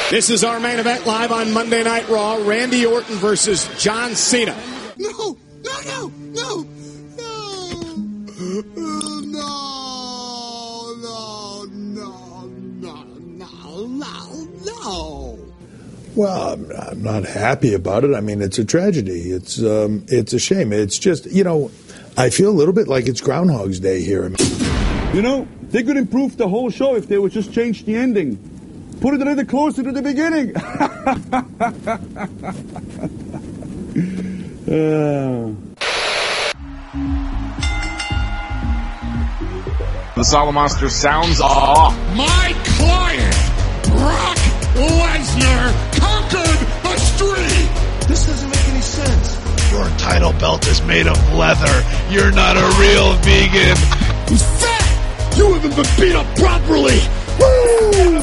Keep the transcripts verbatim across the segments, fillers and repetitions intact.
This is our main event live on Monday Night Raw. Randy Orton versus John Cena. No, no, no, no, no, no, no, no, no, no, no. Well, I'm, I'm not happy about it. I mean, it's a tragedy. It's um, it's a shame. It's just, you know, I feel a little bit like it's Groundhog's Day here. You know, they could improve the whole show if they would just change the ending. Put it a little closer to the beginning. uh. The Solomonster sounds off. My client, Brock Lesnar, conquered a streak. This doesn't make any sense. Your title belt is made of leather. You're not a real vegan. He's fat. You haven't been beat up properly. Woo!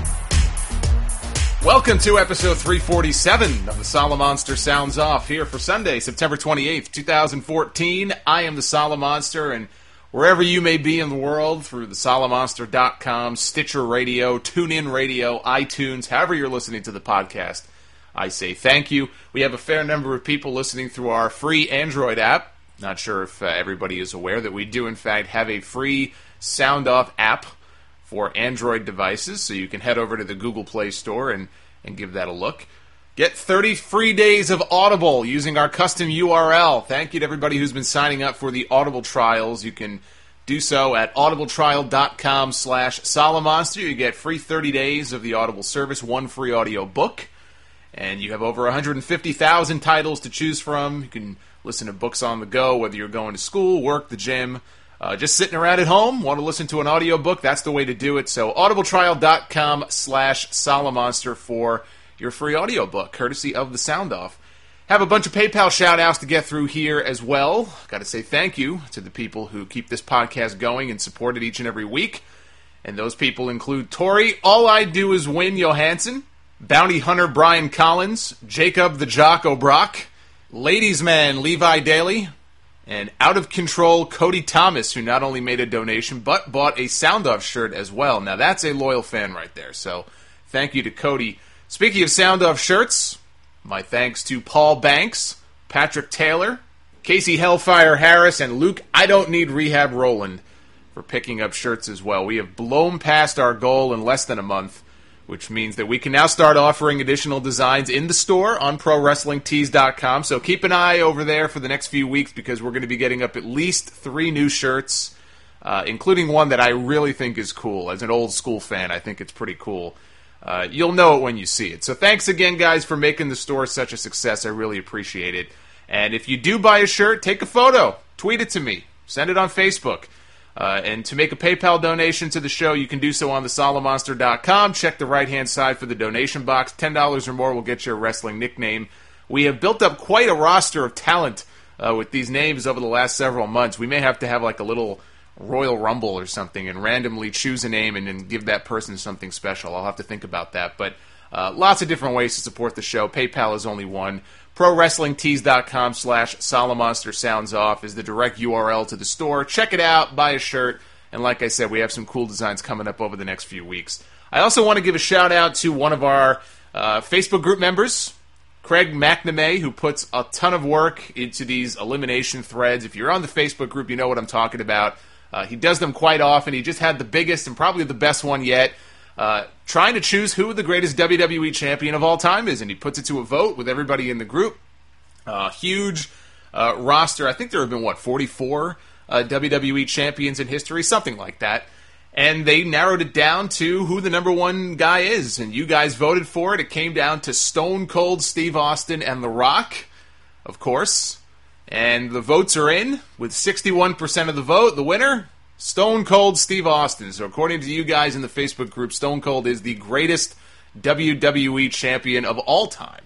Welcome to episode three forty-seven of the Solomonster Sounds Off, here for Sunday, September twenty-eighth, twenty fourteen. I am the Solomonster, and wherever you may be in the world, through the solomonster dot com, Stitcher Radio, TuneIn Radio, iTunes, however you're listening to the podcast, I say thank you. We have a fair number of people listening through our free Android app. Not sure if uh, everybody is aware that we do, in fact, have a free Sound Off app for Android devices, so you can head over to the Google Play Store and, and give that a look. Get thirty free days of Audible using our custom U R L. Thank you to everybody who's been signing up for the Audible trials. You can do so at audibletrial.com slash Solomonster. You get free thirty days of the Audible service, one free audio book, and you have over one hundred fifty thousand titles to choose from. You can listen to books on the go, whether you're going to school, work, the gym, Uh, just sitting around at home, want to listen to an audiobook, that's the way to do it. So audibletrial.com slash Solomonster for your free audiobook, courtesy of the Sound Off. Have a bunch of PayPal shout-outs to get through here as well. Got to say thank you to the people who keep this podcast going and support it each and every week. And those people include Tori, All I Do Is Win Johansson, Bounty Hunter Brian Collins, Jacob the Jock O'Brock, Ladies Man Levi Daly, and Out of Control Cody Thomas, who not only made a donation, but bought a Sound Off shirt as well. Now, that's a loyal fan right there, so thank you to Cody. Speaking of Sound Off shirts, my thanks to Paul Banks, Patrick Taylor, Casey Hellfire Harris, and Luke I Don't Need Rehab Roland for picking up shirts as well. We have blown past our goal in less than a month, which means that we can now start offering additional designs in the store on pro wrestling tees dot com. So keep an eye over there for the next few weeks, because we're going to be getting up at least three new shirts, uh, including one that I really think is cool. As an old school fan, I think it's pretty cool. Uh, you'll know it when you see it. So thanks again, guys, for making the store such a success. I really appreciate it. And if you do buy a shirt, take a photo, tweet it to me, send it on Facebook. Uh, and to make a PayPal donation to the show, you can do so on the solomonster dot com. Check the right-hand side for the donation box. ten dollars or more will get you a wrestling nickname. We have built up quite a roster of talent uh, with these names over the last several months. We may have to have like a little Royal Rumble or something and randomly choose a name and then give that person something special. I'll have to think about that. But uh, lots of different ways to support the show. PayPal is only one. pro wrestling tees dot com slash Solomonster Sounds Off is the direct U R L to the store. Check it out, buy a shirt, and like I said, we have some cool designs coming up over the next few weeks. I also want to give a shout-out to one of our uh, Facebook group members, Craig McNamee, who puts a ton of work into these elimination threads. If you're on the Facebook group, you know what I'm talking about. Uh, he does them quite often. He just had the biggest and probably the best one yet, Uh, trying to choose who the greatest W W E champion of all time is, and he puts it to a vote with everybody in the group. Uh, huge uh, roster. I think there have been, what, forty-four uh, W W E champions in history, something like that. And they narrowed it down to who the number one guy is, and you guys voted for it. It came down to Stone Cold Steve Austin and The Rock, of course. And the votes are in with sixty-one percent of the vote. The winner, Stone Cold Steve Austin. So according to you guys in the Facebook group, Stone Cold is the greatest W W E champion of all time.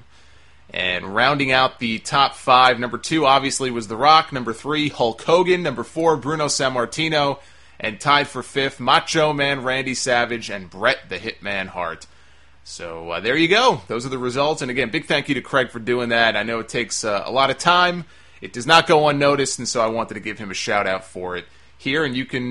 And rounding out the top five, number two obviously was The Rock. Number three, Hulk Hogan. Number four, Bruno Sammartino. And tied for fifth, Macho Man Randy Savage and Bret the Hitman Hart. So uh, there you go. Those are the results. And again, big thank you to Craig for doing that. I know it takes uh, a lot of time. It does not go unnoticed, and so I wanted to give him a shout out for it here. And you can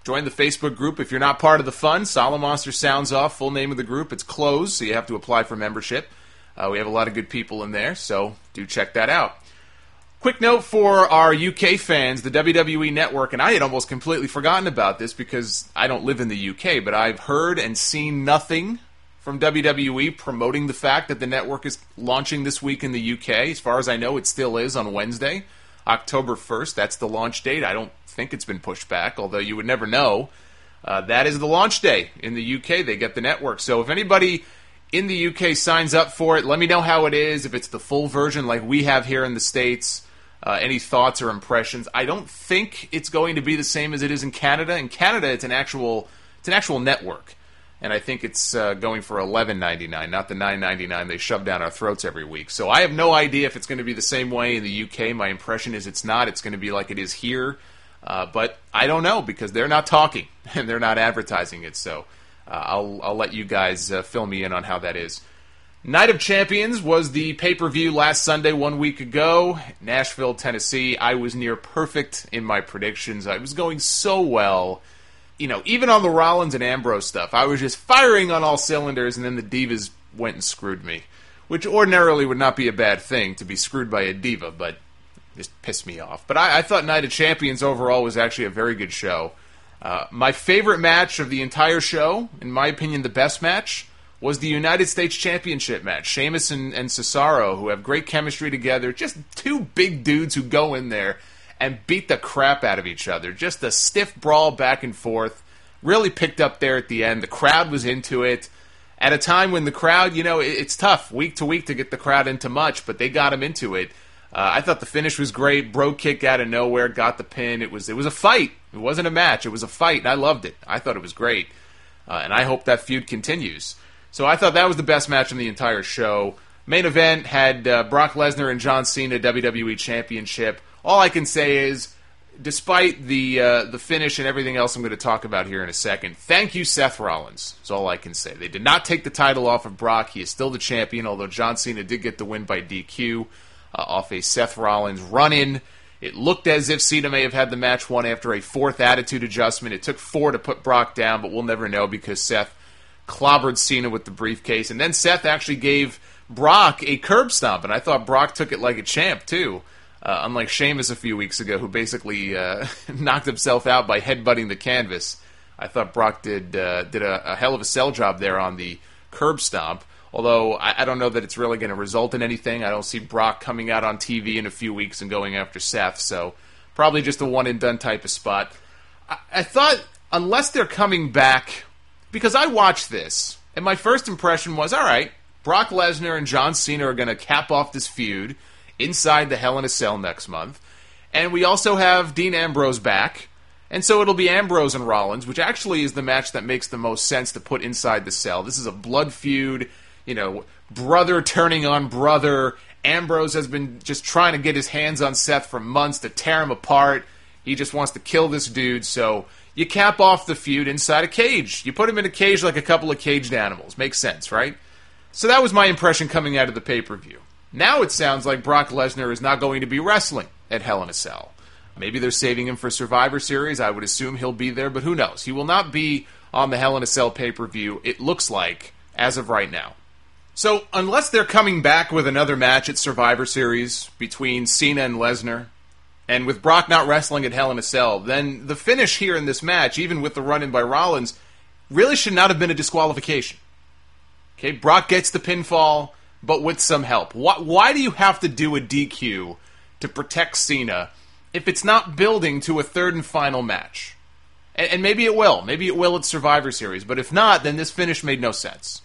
Join the Facebook group if you're not part of the fun. Solomonster Sounds Off, full name of the group. It's closed, so you have to apply for membership. Uh, we have a lot of good people in there, so do check that out. Quick note for our U K fans, the W W E Network, and I had almost completely forgotten about this because I don't live in the U K, but I've heard and seen nothing from W W E promoting the fact that the network is launching this week in the U K. As far as I know, it still is on Wednesday, October first. That's the launch date. I don't think it's been pushed back, although you would never know. Uh, that is the launch day in the U K. They get the network. So if anybody in the U K signs up for it, let me know how it is, if it's the full version like we have here in the States. Uh, any thoughts or impressions? I don't think it's going to be the same as it is in Canada. In Canada, it's an actual it's an actual network, and I think it's uh, going for eleven ninety-nine, not the nine ninety-nine they shove down our throats every week. So I have no idea if it's going to be the same way in the U K. My impression is it's not. It's going to be like it is here, uh, but I don't know because they're not talking and they're not advertising it. So uh, I'll I'll let you guys uh, fill me in on how that is. Night of Champions was the pay-per-view last Sunday, one week ago, Nashville, Tennessee. I was near perfect in my predictions. I was going so well. You know, even on the Rollins and Ambrose stuff, I was just firing on all cylinders, and then the Divas went and screwed me, which ordinarily would not be a bad thing to be screwed by a Diva, but just pissed me off. But I, I thought Night of Champions overall was actually a very good show. Uh, my favorite match of the entire show, in my opinion the best match, was the United States Championship match. Sheamus and, and Cesaro, who have great chemistry together, just two big dudes who go in there and beat the crap out of each other. Just a stiff brawl back and forth. Really picked up there at the end. The crowd was into it. At a time when the crowd, you know, it, it's tough week to week to get the crowd into much, but they got them into it. Uh, I thought the finish was great. Bro kick out of nowhere, got the pin. It was it was a fight. It wasn't a match. It was a fight, and I loved it. I thought it was great. Uh, and I hope that feud continues. So I thought that was the best match in the entire show. Main event had uh, Brock Lesnar and John Cena W W E Championship. All I can say is, despite the uh, the finish and everything else I'm going to talk about here in a second, thank you, Seth Rollins. That's all I can say. They did not take the title off of Brock. He is still the champion, although John Cena did get the win by D Q uh, off a Seth Rollins run-in. It looked as if Cena may have had the match won after a fourth attitude adjustment. It took four to put Brock down, but we'll never know because Seth clobbered Cena with the briefcase, and then Seth actually gave Brock a curb stomp, and I thought Brock took it like a champ, too, uh, unlike Sheamus a few weeks ago, who basically uh, knocked himself out by headbutting the canvas. I thought Brock did uh, did a, a hell of a sell job there on the curb stomp, although I, I don't know that it's really going to result in anything. I don't see Brock coming out on T V in a few weeks and going after Seth, so probably just a one-and-done type of spot. I, I thought, unless they're coming back, because I watched this, and my first impression was, all right, Brock Lesnar and John Cena are going to cap off this feud inside the Hell in a Cell next month. And we also have Dean Ambrose back. And so it'll be Ambrose and Rollins, which actually is the match that makes the most sense to put inside the cell. This is a blood feud, you know, brother turning on brother. Ambrose has been just trying to get his hands on Seth for months to tear him apart. He just wants to kill this dude, so you cap off the feud inside a cage. You put him in a cage like a couple of caged animals. Makes sense, right? So that was my impression coming out of the pay-per-view. Now it sounds like Brock Lesnar is not going to be wrestling at Hell in a Cell. Maybe they're saving him for Survivor Series. I would assume he'll be there, but who knows? He will not be on the Hell in a Cell pay-per-view, it looks like, as of right now. So unless they're coming back with another match at Survivor Series between Cena and Lesnar, and with Brock not wrestling at Hell in a Cell, then the finish here in this match, even with the run-in by Rollins, really should not have been a disqualification. Okay, Brock gets the pinfall, but with some help. Why, why do you have to do a D Q to protect Cena if it's not building to a third and final match? And, and maybe it will. Maybe it will at Survivor Series. But if not, then this finish made no sense.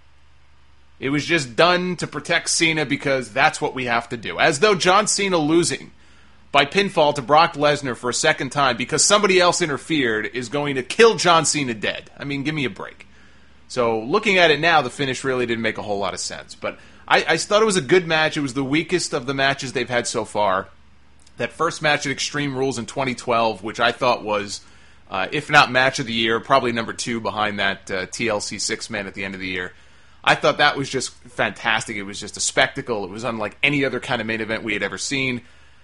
It was just done to protect Cena because that's what we have to do. As though John Cena losing by pinfall to Brock Lesnar for a second time because somebody else interfered is going to kill John Cena dead. I mean, give me a break. So looking at it now, the finish really didn't make a whole lot of sense. But I, I thought it was a good match. It was the weakest of the matches they've had so far. That first match at Extreme Rules in twenty twelve, which I thought was, uh, if not match of the year, probably number two behind that uh, T L C six-man at the end of the year. I thought that was just fantastic. It was just a spectacle. It was unlike any other kind of main event we had ever seen.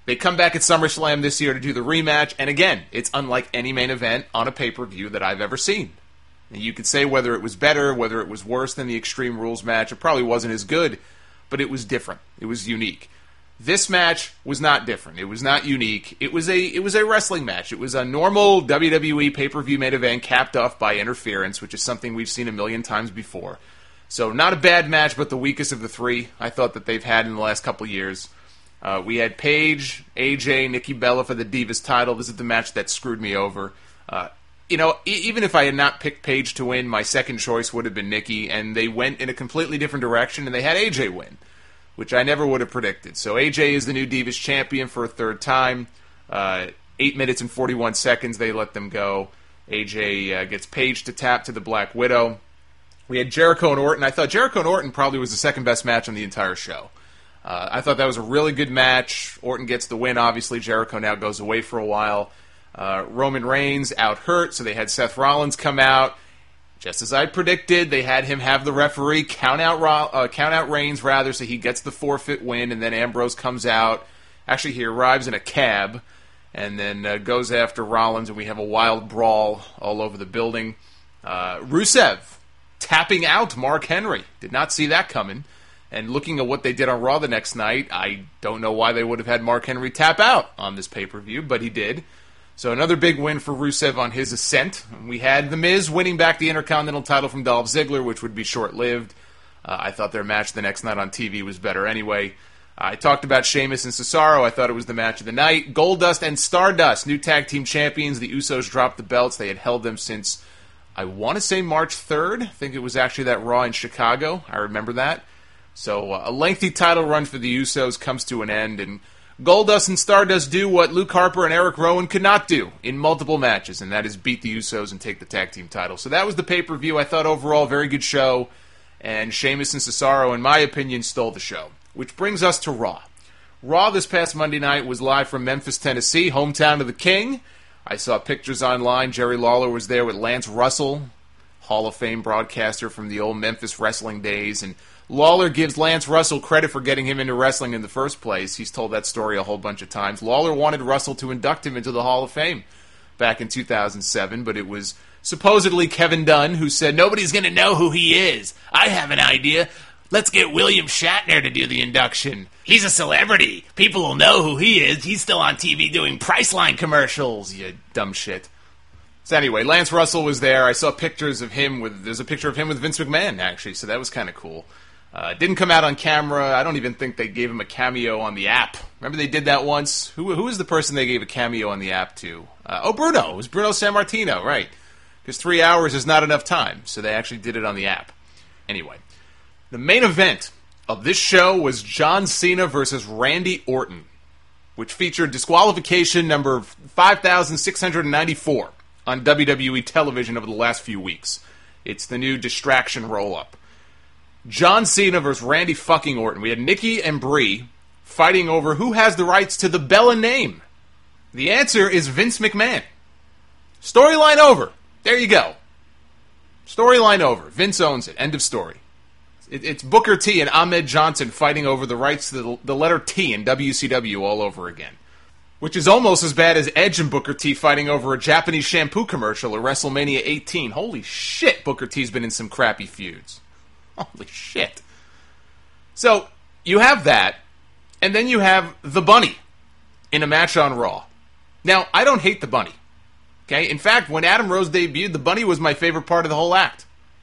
They come back at SummerSlam this year to do the rematch, and again, it's unlike any main event on a pay-per-view that I've ever seen. And you could say whether it was better, whether it was worse than the Extreme Rules match. It probably wasn't as good, but it was different. It was unique. This match was not different. It was not unique. It was a it was a wrestling match. It was a normal W W E pay-per-view main event capped off by interference, which is something we've seen a million times before. So not a bad match, but the weakest of the three I thought that they've had in the last couple years. Uh, we had Paige, A J, Nikki Bella for the Divas title. This is the match that screwed me over. Uh, you know, e- even if I had not picked Paige to win, my second choice would have been Nikki, and they went in a completely different direction, and they had A J win, which I never would have predicted. So A J is the new Divas champion for a third time. Uh, eight minutes and forty-one seconds, they let them go. A J uh, gets Paige to tap to the Black Widow. We had Jericho and Orton. I thought Jericho and Orton probably was the second best match on the entire show. Uh, I thought that was a really good match. Orton gets the win, obviously. Jericho now goes away for a while. Uh, Roman Reigns out hurt, so they had Seth Rollins come out. Just as I predicted, they had him have the referee count out uh, count out Reigns, rather, so he gets the forfeit win, and then Ambrose comes out. Actually, he arrives in a cab, and then uh, goes after Rollins, and we have a wild brawl all over the building. Uh, Rusev tapping out Mark Henry. Did not see that coming. And looking at what they did on Raw the next night, I don't know why they would have had Mark Henry tap out on this pay-per-view, but he did. So another big win for Rusev on his ascent. We had The Miz winning back the Intercontinental title from Dolph Ziggler, which would be short-lived. Uh, I thought their match the next night on T V was better anyway. I talked about Sheamus and Cesaro. I thought it was the match of the night. Goldust and Stardust, new tag team champions. The Usos dropped the belts. They had held them since, I want to say March third. I think it was actually that Raw in Chicago. I remember that. So uh, a lengthy title run for the Usos comes to an end, and Goldust and Stardust do what Luke Harper and Eric Rowan could not do in multiple matches, and that is beat the Usos and take the tag team title. So that was the pay-per-view. I thought overall, very good show, and Sheamus and Cesaro, in my opinion, stole the show. Which brings us to Raw. Raw this past Monday night was live from Memphis, Tennessee, hometown of the King. I saw pictures online. Jerry Lawler was there with Lance Russell, Hall of Fame broadcaster from the old Memphis wrestling days, and Lawler gives Lance Russell credit for getting him into wrestling in the first place. He's told that story a whole bunch of times. Lawler wanted Russell to induct him into the Hall of Fame back in two thousand seven, but it was supposedly Kevin Dunn who said, nobody's going to know who he is. I have an idea. Let's get William Shatner to do the induction. He's a celebrity. People will know who he is. He's still on T V doing Priceline commercials, you dumb shit. So anyway, Lance Russell was there. I saw pictures of him with, there's a picture of him with Vince McMahon, actually, so that was kind of cool. Uh, didn't come out on camera. I don't even think they gave him a cameo on the app. Remember they did that once? Who who was the person they gave a cameo on the app to? Uh, oh, Bruno. It was Bruno Sammartino, right. Because three hours is not enough time, so they actually did it on the app. Anyway, the main event of this show was John Cena versus Randy Orton, which featured disqualification number five thousand six hundred ninety-four on W W E television over the last few weeks. It's the new distraction roll-up. John Cena versus Randy fucking Orton. We had Nikki and Brie fighting over who has the rights to the Bella name. The answer is Vince McMahon. Storyline over. There you go. Storyline over. Vince owns it. End of story. It, it's Booker T and Ahmed Johnson fighting over the rights to the, the letter T in W C W all over again. Which is almost as bad as Edge and Booker T fighting over a Japanese shampoo commercial at WrestleMania eighteen. Holy shit, Booker T's been in some crappy feuds. Holy shit. So, you have that, and then you have the Bunny in a match on Raw. Now, I don't hate the Bunny. Okay? In fact, when Adam Rose debuted, the Bunny was my favorite part of the whole act.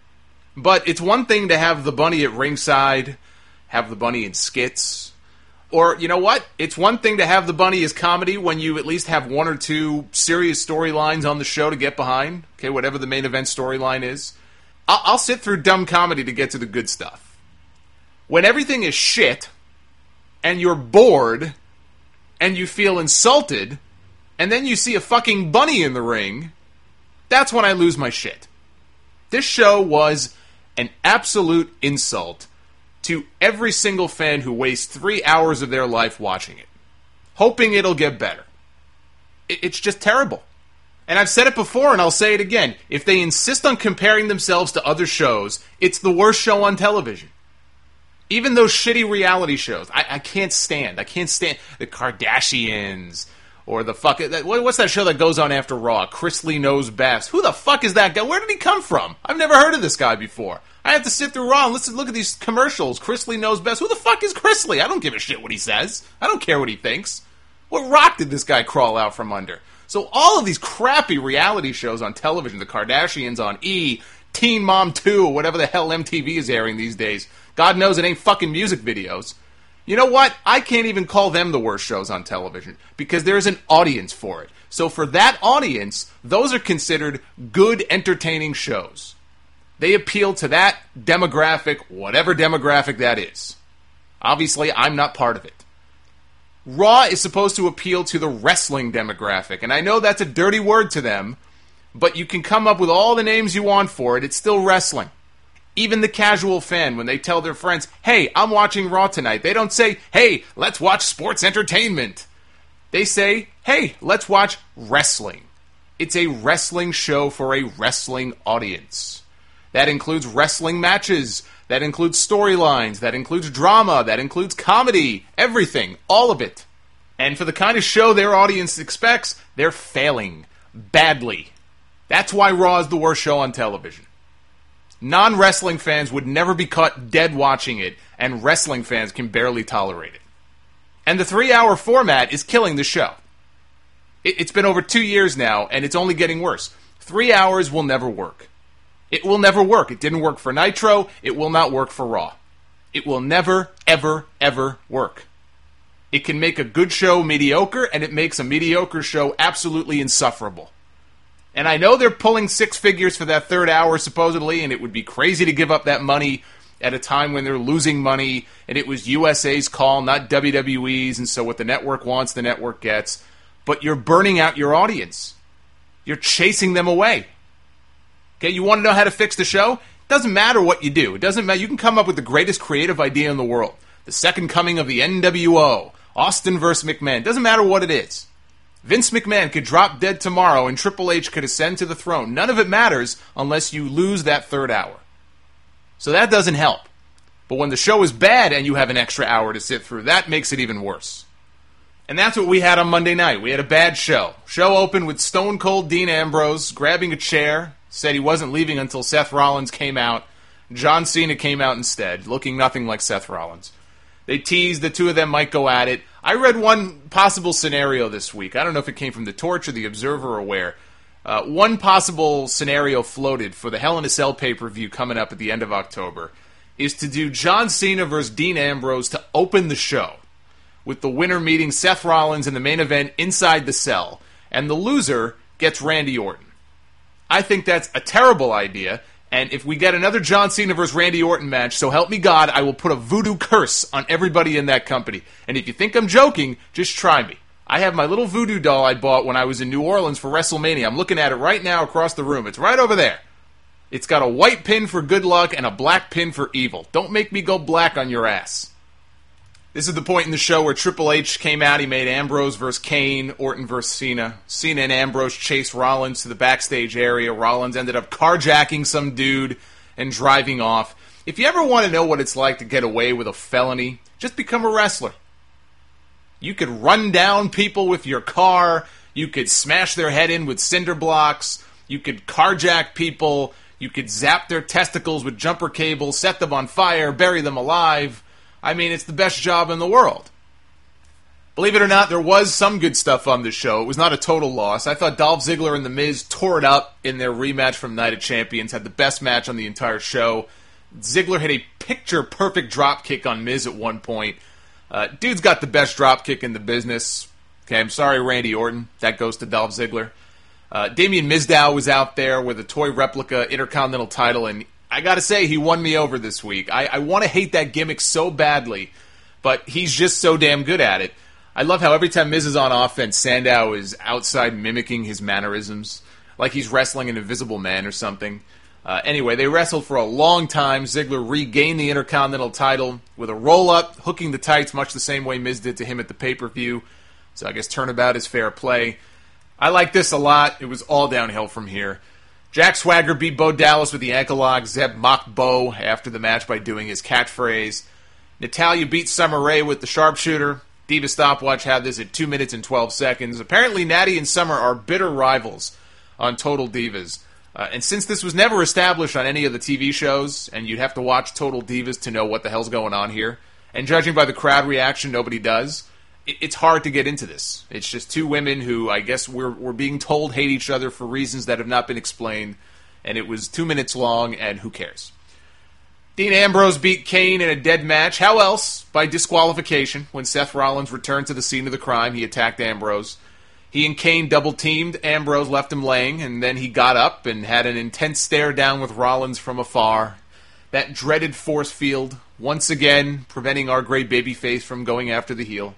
But it's one thing to have the Bunny at ringside, have the Bunny in skits, or, you know what? It's one thing to have the Bunny as comedy when you at least have one or two serious storylines on the show to get behind. Okay, whatever the main event storyline is. I'll, I'll sit through dumb comedy to get to the good stuff. When everything is shit, and you're bored, and you feel insulted, and then you see a fucking bunny in the ring, that's when I lose my shit. This show was an absolute insult to every single fan who wastes three hours of their life watching it, hoping it'll get better. It's just terrible. And I've said it before, and I'll say it again. If they insist on comparing themselves to other shows, it's the worst show on television. Even those shitty reality shows, I, I can't stand. I can't stand the Kardashians or the fuck. What's that show that goes on after Raw? Chris Lee Knows Best. Who the fuck is that guy? Where did he come from? I've never heard of this guy before. I have to sit through Raw and listen. Look at these commercials. Chris Lee Knows Best. Who the fuck is Chris Lee? I don't give a shit what he says. I don't care what he thinks. What rock did this guy crawl out from under? So all of these crappy reality shows on television, the Kardashians on E, Teen Mom two, whatever the hell M T V is airing these days. God knows it ain't fucking music videos. You know what? I can't even call them the worst shows on television because there's an audience for it. So for that audience, those are considered good, entertaining shows. They appeal to that demographic, whatever demographic that is. Obviously, I'm not part of it. Raw is supposed to appeal to the wrestling demographic, and I know that's a dirty word to them, but you can come up with all the names you want for it, it's still wrestling. Even the casual fan, when they tell their friends, hey, I'm watching Raw tonight, they don't say, hey, let's watch sports entertainment. They say, hey, let's watch wrestling. It's a wrestling show for a wrestling audience. That includes wrestling matches, that includes storylines, that includes drama, that includes comedy, everything, all of it. And for the kind of show their audience expects, they're failing badly. That's why Raw is the worst show on television. Non-wrestling fans would never be caught dead watching it, and wrestling fans can barely tolerate it. And the three-hour format is killing the show. It, it's been over two years now, and it's only getting worse. Three hours will never work. It will never work. It didn't work for Nitro. It will not work for Raw. It will never, ever, ever work. It can make a good show mediocre, and it makes a mediocre show absolutely insufferable. And I know they're pulling six figures for that third hour, supposedly, and it would be crazy to give up that money at a time when they're losing money, and it was U S A's call, not W W E's, and so what the network wants, the network gets. But you're burning out your audience. You're chasing them away. Okay, you want to know how to fix the show? It doesn't matter what you do. It doesn't matter. You can come up with the greatest creative idea in the world. The second coming of the N W O. Austin versus McMahon. It doesn't matter what it is. Vince McMahon could drop dead tomorrow and Triple H could ascend to the throne. None of it matters unless you lose that third hour. So that doesn't help. But when the show is bad and you have an extra hour to sit through, that makes it even worse. And that's what we had on Monday night. We had a bad show. Show opened with Stone Cold Dean Ambrose grabbing a chair, said he wasn't leaving until Seth Rollins came out. John Cena came out instead, looking nothing like Seth Rollins. They teased the two of them might go at it. I read one possible scenario this week. I don't know if it came from The Torch or The Observer or where. Uh, one possible scenario floated for the Hell in a Cell pay-per-view coming up at the end of October is to do John Cena versus Dean Ambrose to open the show, with the winner meeting Seth Rollins in the main event inside the cell, and the loser gets Randy Orton. I think that's a terrible idea. And if we get another John Cena versus Randy Orton match, so help me God, I will put a voodoo curse on everybody in that company. And if you think I'm joking, just try me. I have my little voodoo doll I bought when I was in New Orleans for WrestleMania. I'm looking at it right now across the room. It's right over there. It's got a white pin for good luck and a black pin for evil. Don't make me go black on your ass. This is the point in the show where Triple H came out. He made Ambrose versus Kane, Orton versus Cena. Cena and Ambrose chased Rollins to the backstage area. Rollins ended up carjacking some dude and driving off. If you ever want to know what it's like to get away with a felony, just become a wrestler. You could run down people with your car. You could smash their head in with cinder blocks. You could carjack people. You could zap their testicles with jumper cables, set them on fire, bury them alive. I mean, it's the best job in the world. Believe it or not, there was some good stuff on this show. It was not a total loss. I thought Dolph Ziggler and The Miz tore it up in their rematch from Night of Champions, had the best match on the entire show. Ziggler hit a picture-perfect dropkick on Miz at one point. Uh, dude's got the best dropkick in the business. Okay, I'm sorry, Randy Orton. That goes to Dolph Ziggler. Uh, Damien Mizdow was out there with a toy replica Intercontinental title, and I gotta say, he won me over this week. I, I want to hate that gimmick so badly, but he's just so damn good at it. I love how every time Miz is on offense, Sandow is outside mimicking his mannerisms, like he's wrestling an Invisible Man or something. Uh, anyway, they wrestled for a long time. Ziggler regained the Intercontinental title with a roll-up, hooking the tights much the same way Miz did to him at the pay-per-view. So I guess turnabout is fair play. I like this a lot. It was all downhill from here. Jack Swagger beat Bo Dallas with the ankle lock. Zeb mocked Bo after the match by doing his catchphrase. Natalya beat Summer Rae with the sharpshooter. Diva Stopwatch had this at two minutes and twelve seconds. Apparently, Natty and Summer are bitter rivals on Total Divas. Uh, and since this was never established on any of the T V shows, and you'd have to watch Total Divas to know what the hell's going on here, and judging by the crowd reaction, nobody does, it, it's hard to get into this. It's just two women who, I guess, we're, we're being told hate each other for reasons that have not been explained, and it was two minutes long, and who cares? Dean Ambrose beat Kane in a dead match. How else? By disqualification. When Seth Rollins returned to the scene of the crime, he attacked Ambrose. He and Kane double-teamed. Ambrose left him laying, and then he got up and had an intense stare down with Rollins from afar. That dreaded force field, once again, preventing our great babyface from going after the heel.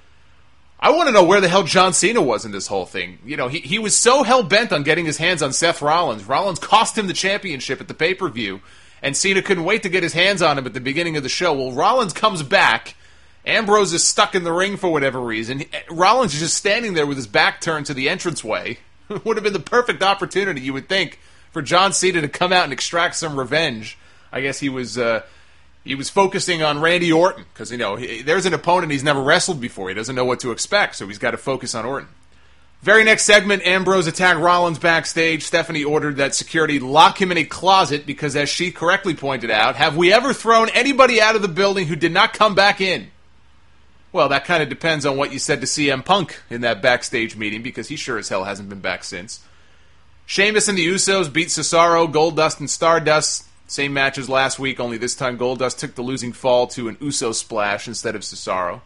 I want to know where the hell John Cena was in this whole thing. You know, he, he was so hell-bent on getting his hands on Seth Rollins. Rollins cost him the championship at the pay-per-view. And Cena couldn't wait to get his hands on him at the beginning of the show. Well, Rollins comes back. Ambrose is stuck in the ring for whatever reason. Rollins is just standing there with his back turned to the entranceway. It would have been the perfect opportunity, you would think, for John Cena to come out and extract some revenge. I guess he was uh, he was focusing on Randy Orton, because, you know, he, there's an opponent he's never wrestled before. He doesn't know what to expect, so he's got to focus on Orton. Very next segment, Ambrose attacked Rollins backstage. Stephanie ordered that security lock him in a closet because, as she correctly pointed out, have we ever thrown anybody out of the building who did not come back in? Well, that kind of depends on what you said to C M Punk in that backstage meeting, because he sure as hell hasn't been back since. Sheamus and the Usos beat Cesaro, Goldust, and Stardust. Same match as last week, only this time Goldust took the losing fall to an Uso splash instead of Cesaro.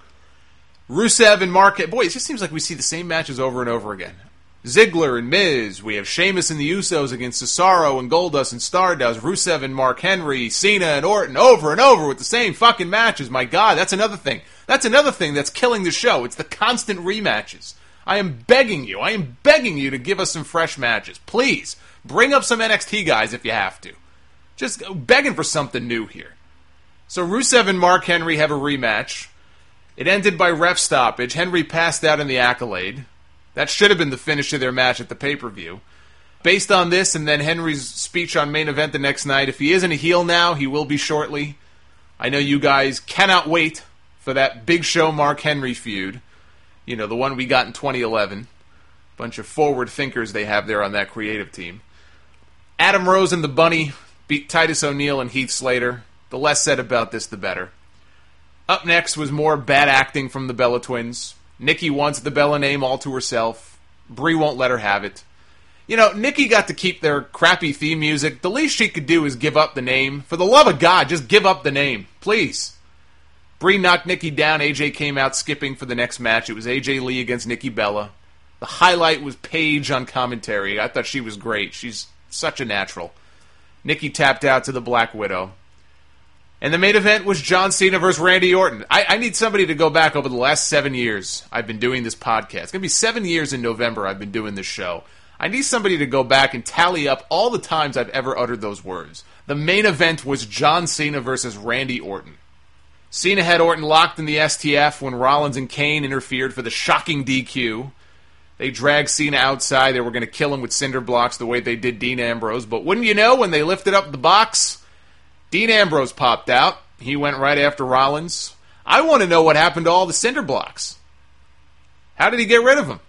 Rusev and Mark... Boy, it just seems like we see the same matches over and over again. Ziggler and Miz. We have Sheamus and the Usos against Cesaro and Goldust and Stardust. Rusev and Mark Henry. Cena and Orton. Over and over with the same fucking matches. My God, that's another thing. That's another thing that's killing the show. It's the constant rematches. I am begging you. I am begging you to give us some fresh matches. Please, bring up some N X T guys if you have to. Just begging for something new here. So Rusev and Mark Henry have a rematch. It ended by ref stoppage. Henry passed out in the Accolade. That should have been the finish of their match at the pay-per-view. Based on this, and then Henry's speech on Main Event the next night, if he isn't a heel now, he will be shortly. I know you guys cannot wait for that Big Show Mark Henry feud. You know, the one we got in twenty eleven. Bunch of forward thinkers they have there on that creative team. Adam Rose and the Bunny beat Titus O'Neil and Heath Slater. The less said about this, the better. Up next was more bad acting from the Bella Twins. Nikki wants the Bella name all to herself. Brie won't let her have it. You know, Nikki got to keep their crappy theme music. The least she could do is give up the name. For the love of God, just give up the name. Please. Brie knocked Nikki down. A J came out skipping for the next match. It was A J Lee against Nikki Bella. The highlight was Paige on commentary. I thought she was great. She's such a natural. Nikki tapped out to the Black Widow. And the main event was John Cena versus Randy Orton. I, I need somebody to go back over the last seven years I've been doing this podcast. It's going to be seven years in November I've been doing this show. I need somebody to go back and tally up all the times I've ever uttered those words. The main event was John Cena versus Randy Orton. Cena had Orton locked in the S T F when Rollins and Kane interfered for the shocking D Q. They dragged Cena outside. They were going to kill him with cinder blocks the way they did Dean Ambrose. But wouldn't you know, when they lifted up the box, Dean Ambrose popped out. He went right after Rollins. I want to know what happened to all the cinder blocks. How did he get rid of them?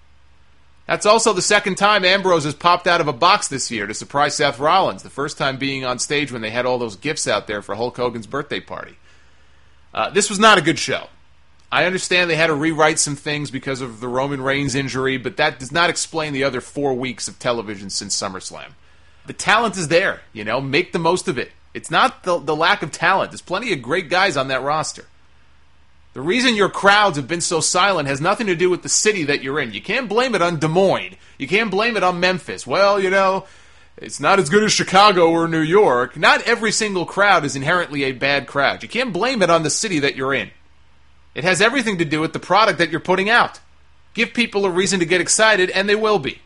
That's also the second time Ambrose has popped out of a box this year to surprise Seth Rollins. The first time being on stage when they had all those gifts out there for Hulk Hogan's birthday party. Uh, this was not a good show. I understand they had to rewrite some things because of the Roman Reigns injury, but that does not explain the other four weeks of television since SummerSlam. The talent is there, you know, make the most of it. It's not the, the lack of talent. There's plenty of great guys on that roster. The reason your crowds have been so silent has nothing to do with the city that you're in. You can't blame it on Des Moines. You can't blame it on Memphis. Well, you know, it's not as good as Chicago or New York. Not every single crowd is inherently a bad crowd. You can't blame it on the city that you're in. It has everything to do with the product that you're putting out. Give people a reason to get excited, and they will be.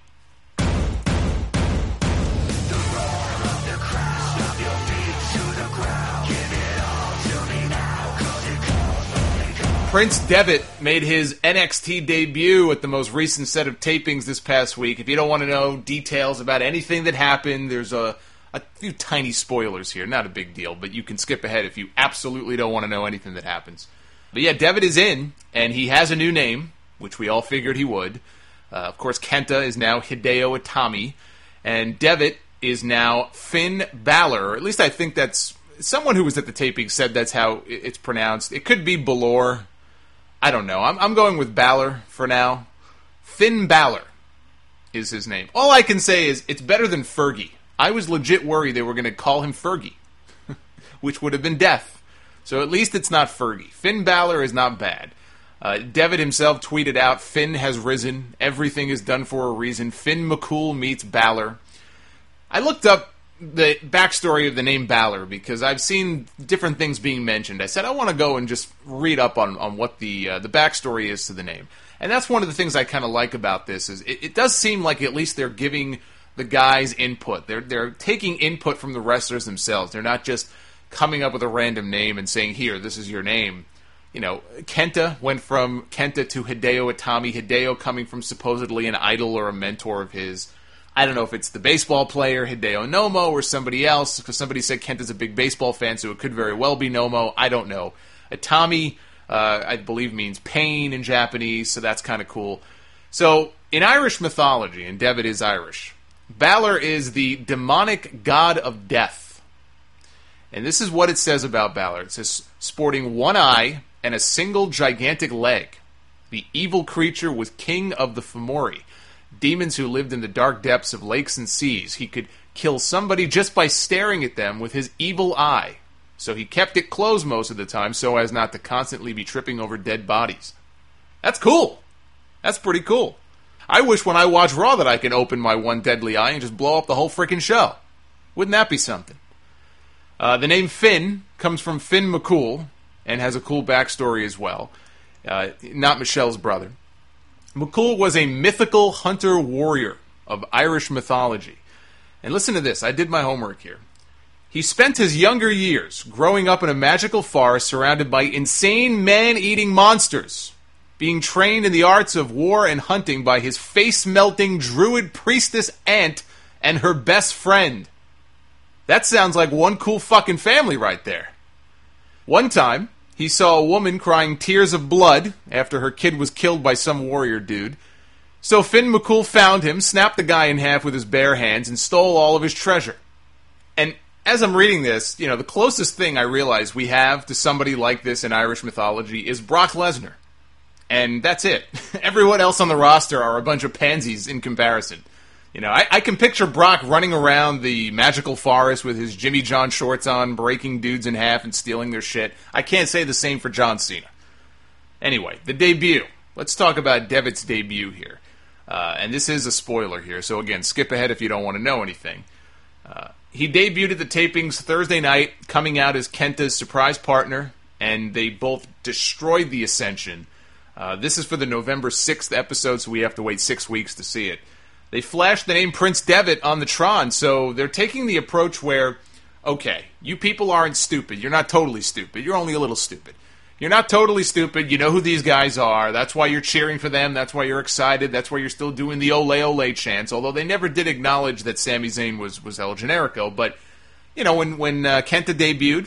Prince Devitt made his N X T debut at the most recent set of tapings this past week. If you don't want to know details about anything that happened, there's a, a few tiny spoilers here, not a big deal, but you can skip ahead if you absolutely don't want to know anything that happens. But yeah, Devitt is in, and he has a new name, which we all figured he would. Uh, of course, Kenta is now Hideo Itami, and Devitt is now Finn Balor, or at least I think that's... Someone who was at the taping said that's how it's pronounced. It could be Balor. I don't know. I'm, I'm going with Balor for now. Finn Balor is his name. All I can say is it's better than Fergie. I was legit worried they were going to call him Fergie, which would have been death. So at least it's not Fergie. Finn Balor is not bad. Uh, Devitt himself tweeted out, Finn has risen. Everything is done for a reason. Finn McCool meets Balor. I looked up the backstory of the name Balor because I've seen different things being mentioned. I said I want to go and just read up on, on what the uh, the backstory is to the name. And that's one of the things I kind of like about this is it, it does seem like at least they're giving the guys input. They're they're taking input from the wrestlers themselves. They're not just coming up with a random name and saying, here, this is your name. You know, Kenta went from Kenta to Hideo Itami. Hideo coming from supposedly an idol or a mentor of his. I don't know if it's the baseball player, Hideo Nomo, or somebody else, because somebody said Kenta's a big baseball fan, so it could very well be Nomo. I don't know. Itami, uh, I believe, means pain in Japanese, so that's kind of cool. So, in Irish mythology, and Devitt is Irish, Balor is the demonic god of death. And this is what it says about Balor. It says, sporting one eye and a single gigantic leg, the evil creature was king of the Fomori, demons who lived in the dark depths of lakes and seas. He could kill somebody just by staring at them with his evil eye. So he kept it closed most of the time so as not to constantly be tripping over dead bodies. That's cool. That's pretty cool. I wish when I watch Raw that I can open my one deadly eye and just blow up the whole freaking show. Wouldn't that be something? Uh, the name Finn comes from Finn McCool and has a cool backstory as well. Uh, not Michelle's brother. McCool was a mythical hunter-warrior of Irish mythology. And listen to this, I did my homework here. He spent his younger years growing up in a magical forest surrounded by insane man-eating monsters, being trained in the arts of war and hunting by his face-melting druid priestess aunt and her best friend. That sounds like one cool fucking family right there. One time, he saw a woman crying tears of blood after her kid was killed by some warrior dude. So Finn McCool found him, snapped the guy in half with his bare hands, and stole all of his treasure. And as I'm reading this, you know, the closest thing I realize we have to somebody like this in Irish mythology is Brock Lesnar. And that's it. Everyone else on the roster are a bunch of pansies in comparison. You know, I, I can picture Brock running around the magical forest with his Jimmy John shorts on, breaking dudes in half and stealing their shit. I can't say the same for John Cena. Anyway, the debut. Let's talk about Devitt's debut here. Uh, and this is a spoiler here, so again, skip ahead if you don't want to know anything. Uh, he debuted at the tapings Thursday night, coming out as Kenta's surprise partner, and they both destroyed the Ascension. Uh, this is for the November sixth episode, so we have to wait six weeks to see it. They flashed the name Prince Devitt on the Tron, so they're taking the approach where, okay, you people aren't stupid. You're not totally stupid. You're only a little stupid. You're not totally stupid. You know who these guys are. That's why you're cheering for them. That's why you're excited. That's why you're still doing the ole ole chants, although they never did acknowledge that Sami Zayn was, was El Generico. But, you know, when, when uh, Kenta debuted,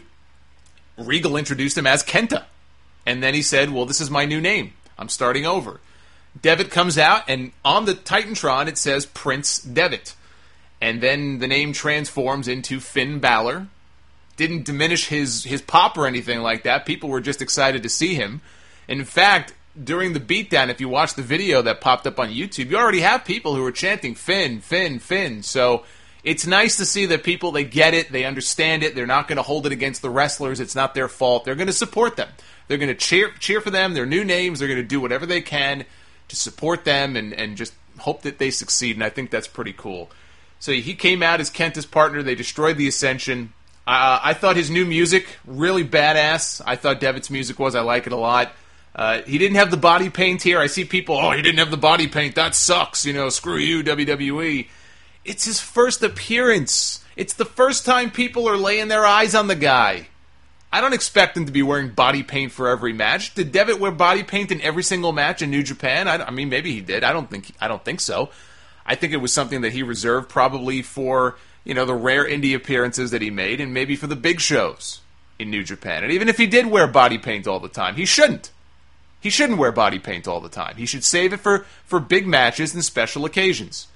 Regal introduced him as Kenta. And then he said, well, this is my new name. I'm starting over. Devitt comes out, and on the Titantron it says Prince Devitt. And then the name transforms into Finn Balor. Didn't diminish his, his pop or anything like that. People were just excited to see him. In fact, during the beatdown, if you watch the video that popped up on YouTube, you already have people who are chanting Finn, Finn, Finn. So it's nice to see that people, they get it, they understand it, they're not going to hold it against the wrestlers, it's not their fault. They're going to support them. They're going to cheer cheer for them, their new names, they're going to do whatever they can to support them and, and just hope that they succeed, and I think that's pretty cool. So he came out as Kenta's partner, they destroyed the Ascension. Uh, I thought his new music, really badass. I thought Devitt's music was, I like it a lot. Uh, he didn't have the body paint here. I see people, oh, he didn't have the body paint, that sucks, you know, screw you, W W E. It's his first appearance. It's the first time people are laying their eyes on the guy. I don't expect him to be wearing body paint for every match. Did Devitt wear body paint in every single match in New Japan? I, I mean, maybe he did. I don't think I don't think so. I think it was something that he reserved probably for you know, the rare indie appearances that he made, and maybe for the big shows in New Japan. And even if he did wear body paint all the time, he shouldn't. He shouldn't wear body paint all the time. He should save it for, for big matches and special occasions.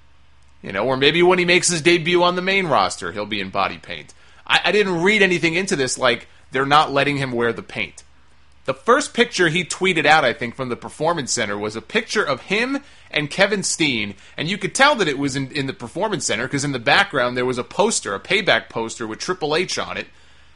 You know, or maybe when he makes his debut on the main roster, he'll be in body paint. I, I didn't read anything into this like they're not letting him wear the paint. The first picture he tweeted out, I think, from the Performance Center was a picture of him and Kevin Steen, and you could tell that it was in, in the Performance Center because in the background there was a poster, a Payback poster with Triple H on it,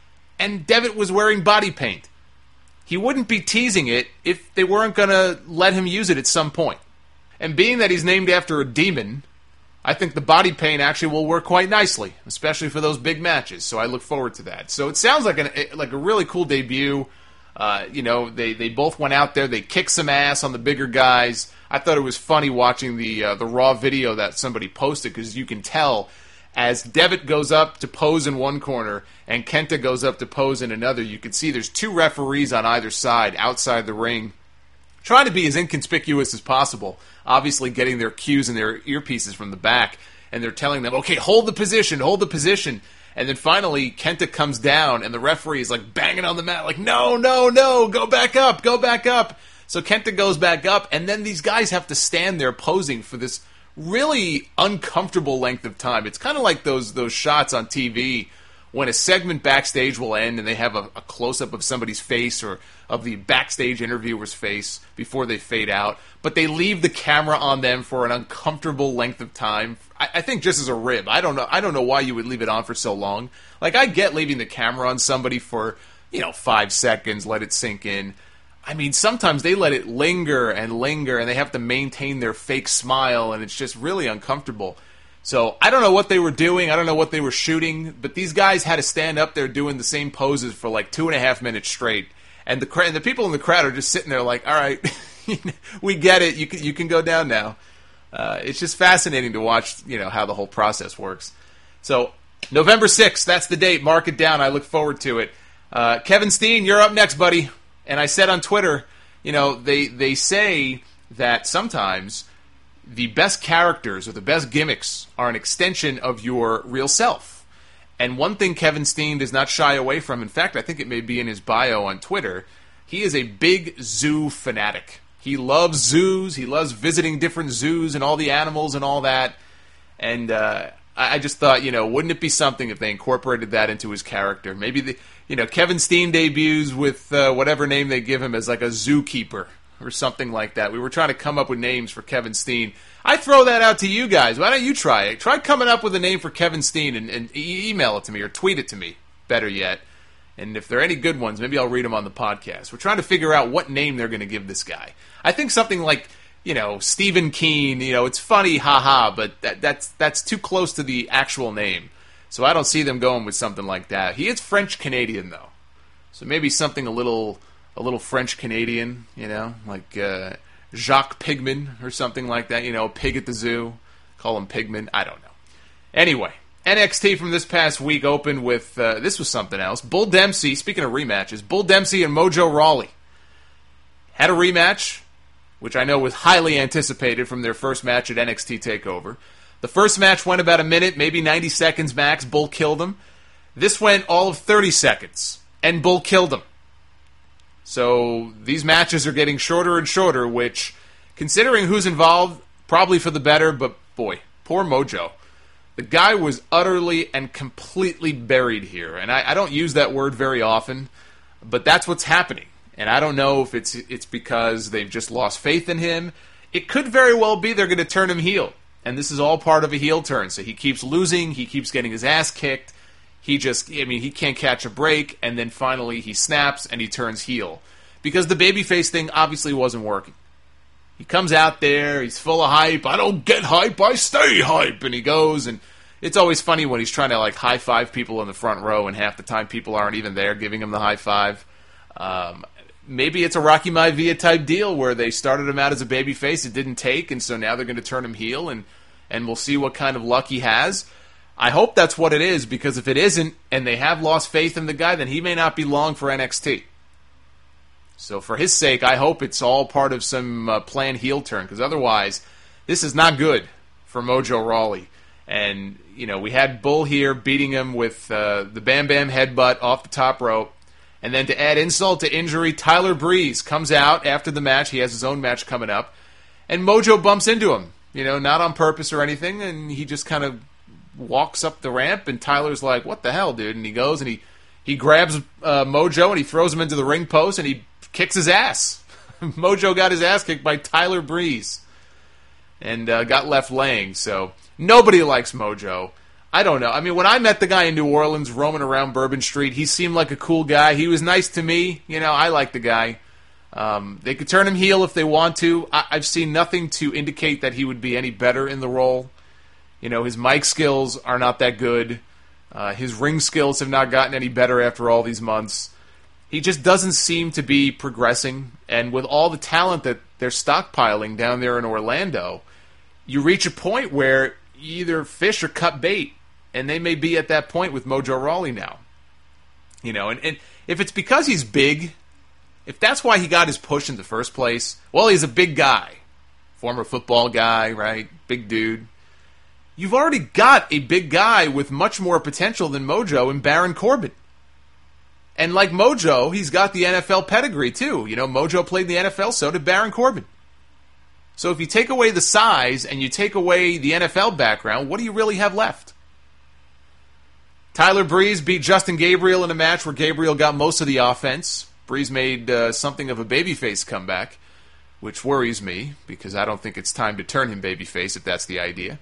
and Devitt was wearing body paint. He wouldn't be teasing it if they weren't going to let him use it at some point. And being that he's named after a demon, I think the body paint actually will work quite nicely, especially for those big matches, so I look forward to that. So it sounds like, an, like a really cool debut. Uh, you know, they, they both went out there, they kicked some ass on the bigger guys. I thought it was funny watching the uh, the Raw video that somebody posted, because you can tell as Devitt goes up to pose in one corner and Kenta goes up to pose in another, you can see there's two referees on either side outside the ring trying to be as inconspicuous as possible, obviously getting their cues and their earpieces from the back, and they're telling them, okay, hold the position, hold the position. And then finally, Kenta comes down, and the referee is like banging on the mat, like, no, no, no, go back up, go back up. So Kenta goes back up, and then these guys have to stand there posing for this really uncomfortable length of time. It's kind of like those those shots on T V when a segment backstage will end and they have a, a close-up of somebody's face or of the backstage interviewer's face before they fade out, but they leave the camera on them for an uncomfortable length of time. I, I think just as a rib. I don't know. I don't know why you would leave it on for so long. Like, I get leaving the camera on somebody for, you know, five seconds, let it sink in. I mean, sometimes they let it linger and linger, and they have to maintain their fake smile, and it's just really uncomfortable. So, I don't know what they were doing, I don't know what they were shooting, but these guys had to stand up there doing the same poses for like two and a half minutes straight. And the and the people in the crowd are just sitting there like, all right, we get it, you can, you can go down now. Uh, it's just fascinating to watch, you know, how the whole process works. So, November sixth, that's the date, mark it down, I look forward to it. Uh, Kevin Steen, you're up next, buddy. And I said on Twitter, you know, they they say that sometimes the best characters or the best gimmicks are an extension of your real self. And one thing Kevin Steen does not shy away from, in fact, I think it may be in his bio on Twitter, he is a big zoo fanatic. He loves zoos, he loves visiting different zoos and all the animals and all that. And uh, I just thought, you know, wouldn't it be something if they incorporated that into his character? Maybe, the, you know, Kevin Steen debuts with uh, whatever name they give him as like a zookeeper or something like that. We were trying to come up with names for Kevin Steen. I throw that out to you guys. Why don't you try it? Try coming up with a name for Kevin Steen and, and e- email it to me or tweet it to me, better yet. And if there are any good ones, maybe I'll read them on the podcast. We're trying to figure out what name they're going to give this guy. I think something like, you know, Stephen Keen, you know, it's funny, haha, but that, that's that's too close to the actual name. So I don't see them going with something like that. He is French-Canadian, though. So maybe something a little a little French-Canadian, you know, like uh, Jacques Pigman or something like that, you know, pig at the zoo. Call him Pigman. I don't know. Anyway, N X T from this past week opened with, uh, this was something else. Bull Dempsey, speaking of rematches, Bull Dempsey and Mojo Rawley had a rematch, which I know was highly anticipated from their first match at N X T TakeOver. The first match went about a minute, maybe ninety seconds max. Bull killed him. This went all of thirty seconds, and Bull killed him. So these matches are getting shorter and shorter, which, considering who's involved, probably for the better, but boy, poor Mojo. The guy was utterly and completely buried here, and I, I don't use that word very often, but that's what's happening. And I don't know if it's it's because they've just lost faith in him. It could very well be they're going to turn him heel. And this is all part of a heel turn. So he keeps losing. He keeps getting his ass kicked. He just, I mean, he can't catch a break. And then finally he snaps and he turns heel. Because the babyface thing obviously wasn't working. He comes out there. He's full of hype. I don't get hype. I stay hype. And he goes. And it's always funny when he's trying to like high five people in the front row. And half the time people aren't even there giving him the high five. Um... Maybe it's a Rocky Maivia type deal where they started him out as a babyface, it didn't take, and so now they're going to turn him heel, and, and we'll see what kind of luck he has. I hope that's what it is, because if it isn't, and they have lost faith in the guy, then he may not be long for N X T. So for his sake, I hope it's all part of some uh, planned heel turn, because otherwise, this is not good for Mojo Rawley. And, you know, we had Bull here beating him with uh, the Bam Bam headbutt off the top rope. And then to add insult to injury, Tyler Breeze comes out after the match. He has his own match coming up. And Mojo bumps into him, you know, not on purpose or anything. And he just kind of walks up the ramp. And Tyler's like, what the hell, dude? And he goes and he, he grabs uh, Mojo and he throws him into the ring post and he kicks his ass. Mojo got his ass kicked by Tyler Breeze. And uh, got left laying, so nobody likes Mojo. I don't know. I mean, when I met the guy in New Orleans roaming around Bourbon Street, he seemed like a cool guy. He was nice to me. You know, I like the guy. Um, they could turn him heel if they want to. I- I've seen nothing to indicate that he would be any better in the role. You know, his mic skills are not that good. Uh, his ring skills have not gotten any better after all these months. He just doesn't seem to be progressing. And with all the talent that they're stockpiling down there in Orlando, you reach a point where you either fish or cut bait, and they may be at that point with Mojo Rawley now. You know, and, and if it's because he's big, if that's why he got his push in the first place, well, he's a big guy. Former football guy, right? Big dude. You've already got a big guy with much more potential than Mojo in Baron Corbin. And like Mojo, he's got the N F L pedigree, too. You know, Mojo played in the N F L, so did Baron Corbin. So if you take away the size and you take away the N F L background, what do you really have left? Tyler Breeze beat Justin Gabriel in a match where Gabriel got most of the offense. Breeze made uh, something of a babyface comeback, which worries me, because I don't think it's time to turn him babyface, if that's the idea.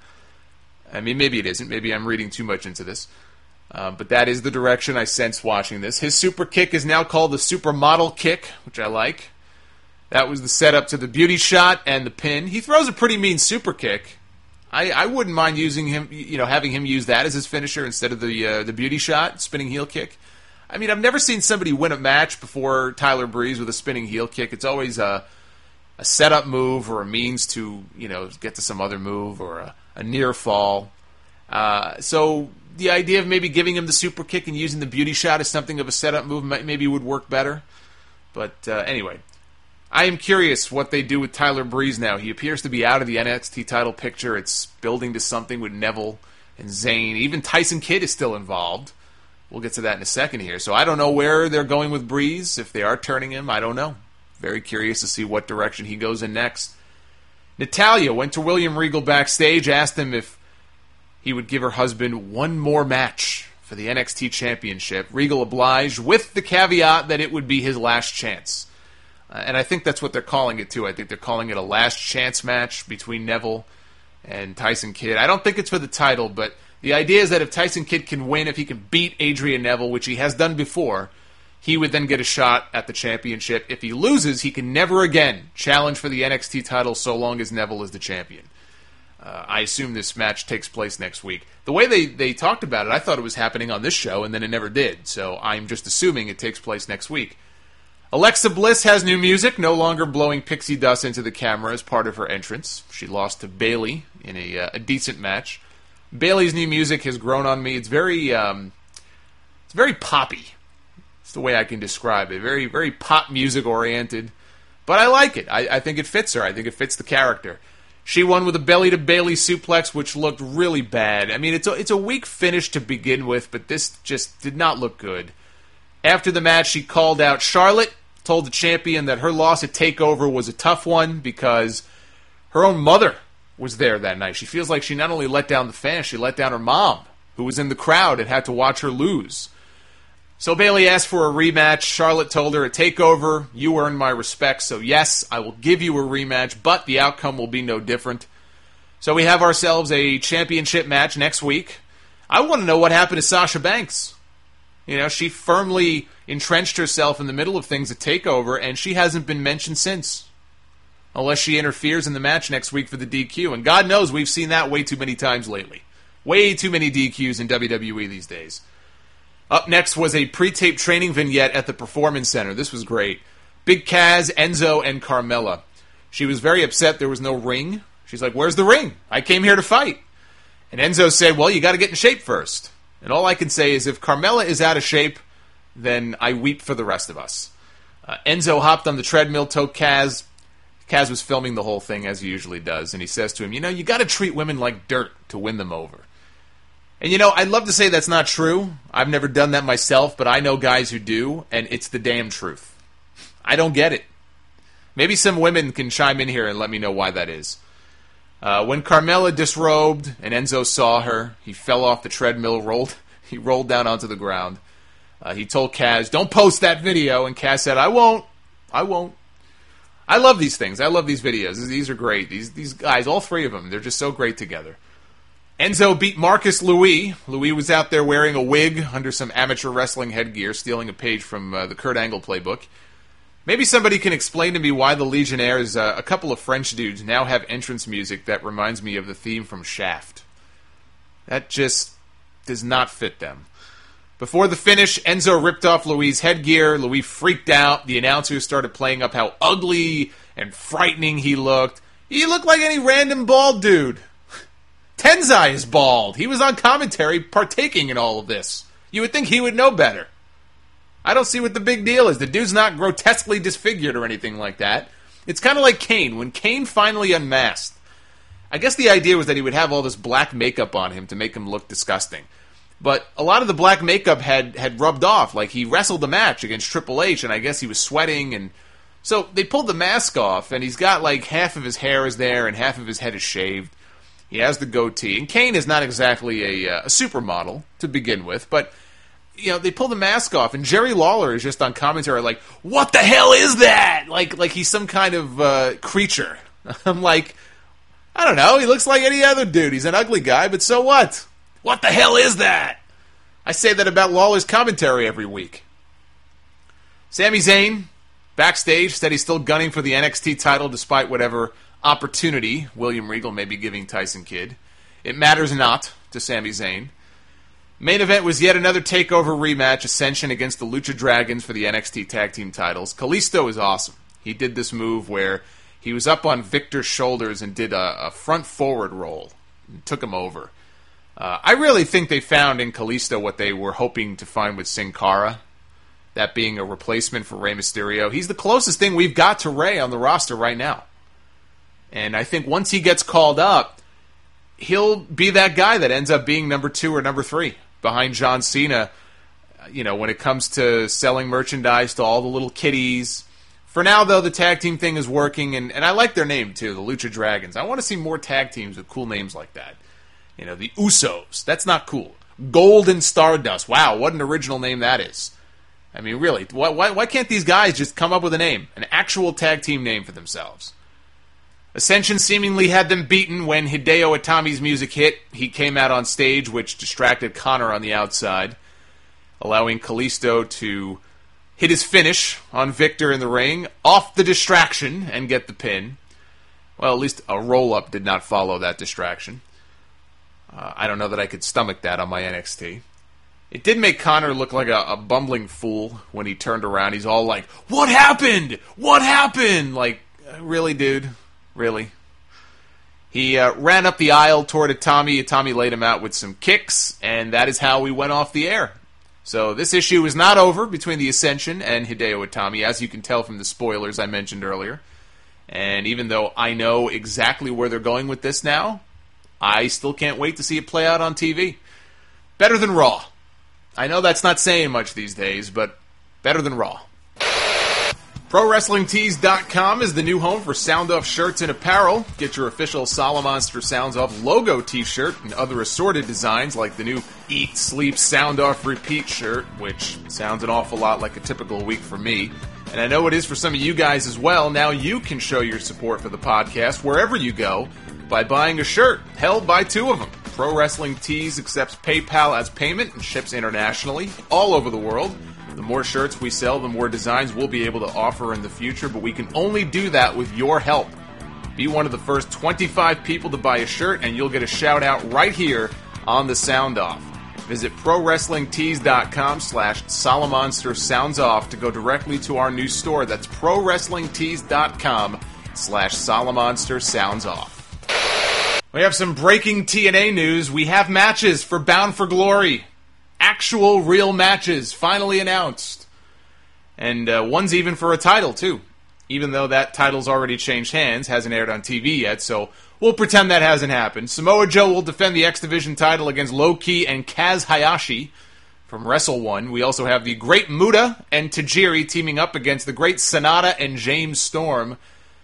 I mean, maybe it isn't. Maybe I'm reading too much into this. Uh, but that is the direction I sense watching this. His super kick is now called the supermodel kick, which I like. That was the setup to the beauty shot and the pin. He throws a pretty mean super kick. I, I wouldn't mind using him, you know, having him use that as his finisher instead of the uh, the beauty shot, spinning heel kick. I mean, I've never seen somebody win a match before Tyler Breeze with a spinning heel kick. It's always a a setup move or a means to, you know, get to some other move or a, a near fall. Uh, so the idea of maybe giving him the super kick and using the beauty shot as something of a setup move maybe would work better. But uh, anyway, I am curious what they do with Tyler Breeze now. He appears to be out of the N X T title picture. It's building to something with Neville and Zayn. Even Tyson Kidd is still involved. We'll get to that in a second here. So I don't know where they're going with Breeze. If they are turning him, I don't know. Very curious to see what direction he goes in next. Natalya went to William Regal backstage, asked him if he would give her husband one more match for the N X T Championship. Regal obliged with the caveat that it would be his last chance. Uh, and I think that's what they're calling it, too. I think they're calling it a last chance match between Neville and Tyson Kidd. I don't think it's for the title, but the idea is that if Tyson Kidd can win, if he can beat Adrian Neville, which he has done before, he would then get a shot at the championship. If he loses, he can never again challenge for the N X T title so long as Neville is the champion. Uh, I assume this match takes place next week. The way they, they talked about it, I thought it was happening on this show, and then it never did. So I'm just assuming it takes place next week. Alexa Bliss has new music, no longer blowing pixie dust into the camera as part of her entrance. She lost to Bayley in a, uh, a decent match. Bayley's new music has grown on me. It's very, um, it's very poppy. It's the way I can describe it. Very, very pop music oriented. But I like it. I, I think it fits her. I think it fits the character. She won with a belly to Bayley suplex, which looked really bad. I mean, it's a, it's a weak finish to begin with, but this just did not look good. After the match, she called out Charlotte, told the champion that her loss at TakeOver was a tough one because her own mother was there that night. She feels like she not only let down the fans, she let down her mom, who was in the crowd and had to watch her lose. So Bayley asked for a rematch. Charlotte told her, at TakeOver, you earned my respect, so yes, I will give you a rematch, but the outcome will be no different. So we have ourselves a championship match next week. I want to know what happened to Sasha Banks. You know, she firmly entrenched herself in the middle of things at TakeOver, and she hasn't been mentioned since. Unless she interferes in the match next week for the D Q. And God knows we've seen that way too many times lately. Way too many D Qs in W W E these days. Up next was a pre-taped training vignette at the Performance Center. This was great. Big Kaz, Enzo, and Carmella. She was very upset there was no ring. She's like, where's the ring? I came here to fight. And Enzo said, well, you got to get in shape first. And all I can say is if Carmella is out of shape, then I weep for the rest of us. Uh, Enzo hopped on the treadmill, told Kaz. Kaz was filming the whole thing as he usually does, and he says to him, you know, you got to treat women like dirt to win them over. And, you know, I'd love to say that's not true. I've never done that myself, but I know guys who do, and it's the damn truth. I don't get it. Maybe some women can chime in here and let me know why that is. Uh, when Carmella disrobed and Enzo saw her, he fell off the treadmill, rolled he rolled down onto the ground. Uh, he told Kaz, don't post that video, and Kaz said, I won't. I won't. I love these things. I love these videos. These are great. These these guys, all three of them, they're just so great together. Enzo beat Marcus Louis. Louis was out there wearing a wig under some amateur wrestling headgear, stealing a page from uh, the Kurt Angle playbook. Maybe somebody can explain to me why the Legionnaires, uh, a couple of French dudes, now have entrance music that reminds me of the theme from Shaft. That just does not fit them. Before the finish, Enzo ripped off Louis' headgear. Louis freaked out. The announcers started playing up how ugly and frightening he looked. He looked like any random bald dude. Tenzai is bald. He was on commentary partaking in all of this. You would think he would know better. I don't see what the big deal is. The dude's not grotesquely disfigured or anything like that. It's kind of like Kane. When Kane finally unmasked, I guess the idea was that he would have all this black makeup on him to make him look disgusting. But a lot of the black makeup had, had rubbed off. Like, he wrestled the match against Triple H, and I guess he was sweating. And so they pulled the mask off, and he's got like half of his hair is there and half of his head is shaved. He has the goatee. And Kane is not exactly a, a supermodel to begin with, but you know, they pull the mask off, and Jerry Lawler is just on commentary like, what the hell is that? Like, like he's some kind of uh, creature. I'm like, I don't know, he looks like any other dude. He's an ugly guy, but so what? What the hell is that? I say that about Lawler's commentary every week. Sami Zayn, backstage, said he's still gunning for the N X T title despite whatever opportunity William Regal may be giving Tyson Kidd. It matters not to Sami Zayn. Main event was yet another takeover rematch, Ascension against the Lucha Dragons for the N X T Tag Team titles. Kalisto is awesome. He did this move where he was up on Victor's shoulders and did a, a front forward roll and took him over. Uh, I really think they found in Kalisto what they were hoping to find with Sin Cara, that being a replacement for Rey Mysterio. He's the closest thing we've got to Rey on the roster right now. And I think once he gets called up, he'll be that guy that ends up being number two or number three behind John Cena, you know, when it comes to selling merchandise to all the little kiddies. For now, though, the tag team thing is working, and, and I like their name, too, the Lucha Dragons. I want to see more tag teams with cool names like that. You know, the Usos. That's not cool. Golden Stardust. Wow, what an original name that is. I mean, really, why, why, why can't these guys just come up with a name? An actual tag team name for themselves? Ascension seemingly had them beaten when Hideo Itami's music hit. He came out on stage, which distracted Connor on the outside, allowing Kalisto to hit his finish on Victor in the ring, off the distraction, and get the pin. Well, at least a roll-up did not follow that distraction. Uh, I don't know that I could stomach that on my N X T. It did make Connor look like a, a bumbling fool when he turned around. He's all like, what happened? What happened? Like, really, dude? Really? He uh, ran up the aisle toward Itami. Itami laid him out with some kicks, and that is how we went off the air. So this issue is not over between the Ascension and Hideo Itami, as you can tell from the spoilers I mentioned earlier. And even though I know exactly where they're going with this now, I still can't wait to see it play out on T V. Better than Raw. I know that's not saying much these days, but better than Raw. Pro Wrestling Tees dot com is the new home for Sound Off shirts and apparel. Get your official Salamonster Sounds Off logo t-shirt and other assorted designs like the new Eat, Sleep, Sound Off Repeat shirt, which sounds an awful lot like a typical week for me. And I know it is for some of you guys as well. Now you can show your support for the podcast wherever you go by buying a shirt. Hell, buy two of them. Pro Wrestling Tees accepts PayPal as payment and ships internationally, all over the world. The more shirts we sell, the more designs we'll be able to offer in the future, but we can only do that with your help. Be one of the first twenty-five people to buy a shirt, and you'll get a shout-out right here on the Sound Off. Visit Pro Wrestling Tees dot com slash Salamonster Sounds Off to go directly to our new store. That's Pro Wrestling Tees dot com slash Salamonster Sounds Off. We have some breaking T N A news. We have matches for Bound for Glory. Actual, real matches finally announced. And uh, one's even for a title, too. even though that title's already changed hands, hasn't aired on T V yet, so we'll pretend that hasn't happened. Samoa Joe will defend the X Division title against Low-Ki and Kaz Hayashi from Wrestle One. We also have the Great Muta and Tajiri teaming up against the Great Sonata and James Storm.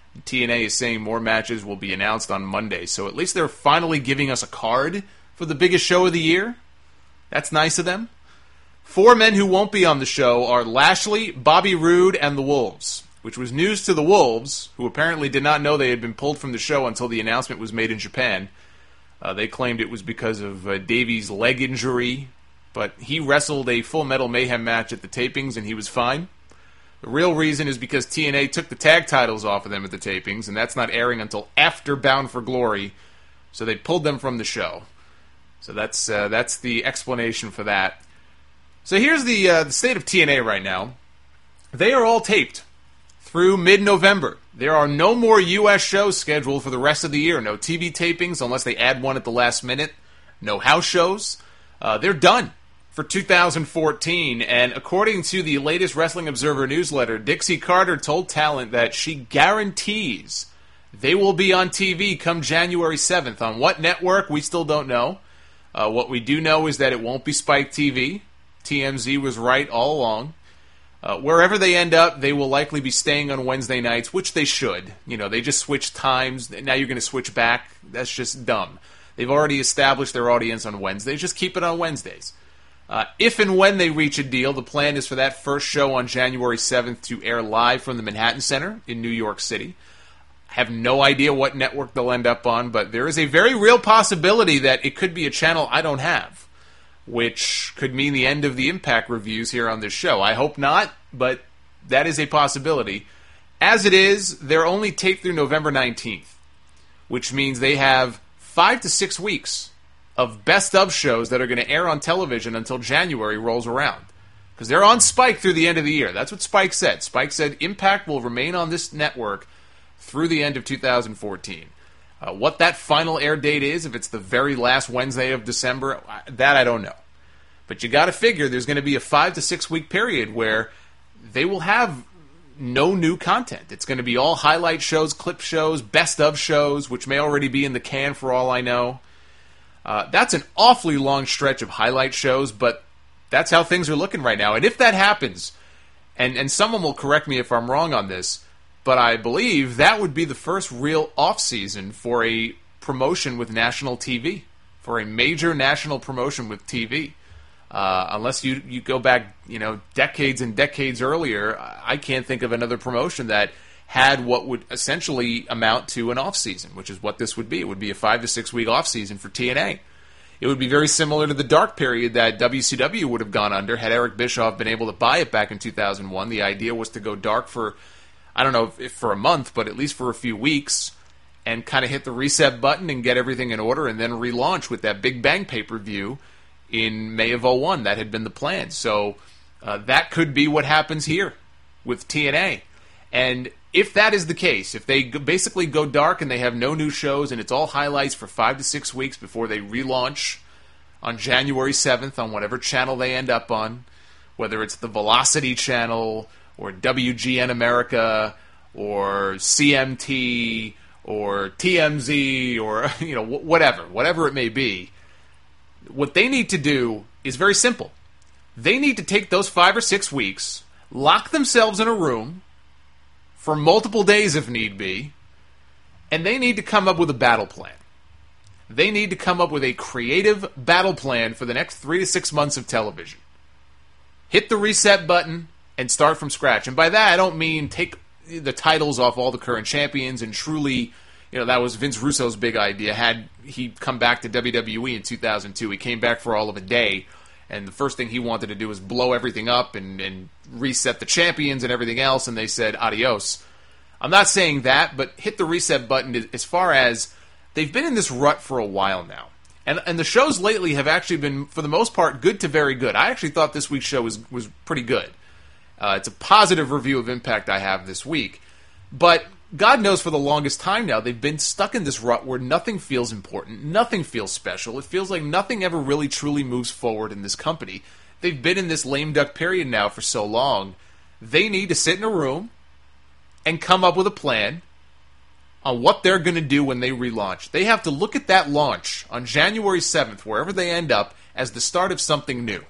T N A is saying more matches will be announced on Monday, so at least they're finally giving us a card for the biggest show of the year. That's nice of them. Four men who won't be on the show are Lashley, Bobby Roode, and the Wolves, which was news to the Wolves, who apparently did not know they had been pulled from the show until the announcement was made in Japan. Uh, they claimed it was because of uh, Davey's leg injury, but he wrestled a Full Metal Mayhem match at the tapings, and he was fine. The real reason is because T N A took the tag titles off of them at the tapings, and that's not airing until after Bound for Glory, so they pulled them from the show. So that's uh, that's the explanation for that. So here's the uh, the state of T N A right now. They are all taped through mid-November. There are no more U S shows scheduled for the rest of the year. No T V tapings unless they add one at the last minute. No house shows. Uh, they're done for two thousand fourteen. And according to the latest Wrestling Observer newsletter, Dixie Carter told Talent that she guarantees they will be on T V come January seventh. On what network, we still don't know. Uh, what we do know is that it won't be Spike T V. T M Z was right all along. Uh, wherever they end up, they will likely be staying on Wednesday nights, which they should. You know, they just switched times. Now you're going to switch back. That's just dumb. They've already established their audience on Wednesdays. Just keep it on Wednesdays. Uh, if and when they reach a deal, the plan is for that first show on January seventh to air live from the Manhattan Center in New York City. I have no idea what network they'll end up on, but there is a very real possibility that it could be a channel I don't have, which could mean the end of the Impact reviews here on this show. I hope not, but that is a possibility. As it is, they're only taped through November nineteenth, which means they have five to six weeks of best-of shows that are going to air on television until January rolls around. Because they're on Spike through the end of the year. That's what Spike said. Spike said Impact will remain on this network through the end of two thousand fourteen. Uh, what that final air date is, if it's the very last Wednesday of December, that I don't know. But you got to figure there's going to be a five to six week period where they will have no new content. It's going to be all highlight shows, clip shows, best of shows, which may already be in the can for all I know. Uh, that's an awfully long stretch of highlight shows, but that's how things are looking right now. And if that happens, and, and someone will correct me if I'm wrong on this, but I believe that would be the first real off-season for a promotion with national T V, for a major national promotion with T V. Uh, unless you, you go back, you know, decades and decades earlier, I can't think of another promotion that had what would essentially amount to an off-season, which is what this would be. It would be a five to six week off-season for T N A. It would be very similar to the dark period that W C W would have gone under had Eric Bischoff been able to buy it back in two thousand one. The idea was to go dark for, I don't know if, if for a month, but at least for a few weeks, and kind of hit the reset button and get everything in order, and then relaunch with that Big Bang pay-per-view in May of oh one. That had been the plan. So uh, that could be what happens here with T N A. And if that is the case, if they basically go dark and they have no new shows and it's all highlights for five to six weeks before they relaunch on January seventh on whatever channel they end up on, whether it's the Velocity channel or W G N America or C M T or T M Z or, you know, whatever, whatever it may be, what they need to do is very simple. They need to take those five or six weeks, lock themselves in a room for multiple days if need be, and they need to come up with a battle plan. They need to come up with a creative battle plan for the next three to six months of television. Hit the reset button and start from scratch. And by that, I don't mean take the titles off all the current champions and truly, you know, that was Vince Russo's big idea. Had he come back to W W E in two thousand two, he came back for all of a day, and the first thing he wanted to do was blow everything up and, and reset the champions and everything else, and they said adios. I'm not saying that, but hit the reset button as far as they've been in this rut for a while now. And and the shows lately have actually been, for the most part, good to very good. I actually thought this week's show was, was pretty good. Uh, it's a positive review of Impact I have this week. But God knows for the longest time now, they've been stuck in this rut where nothing feels important, nothing feels special. It feels like nothing ever really truly moves forward in this company. They've been in this lame duck period now for so long. They need to sit in a room and come up with a plan on what they're going to do when they relaunch. They have to look at that launch on January seventh, wherever they end up, as the start of something new.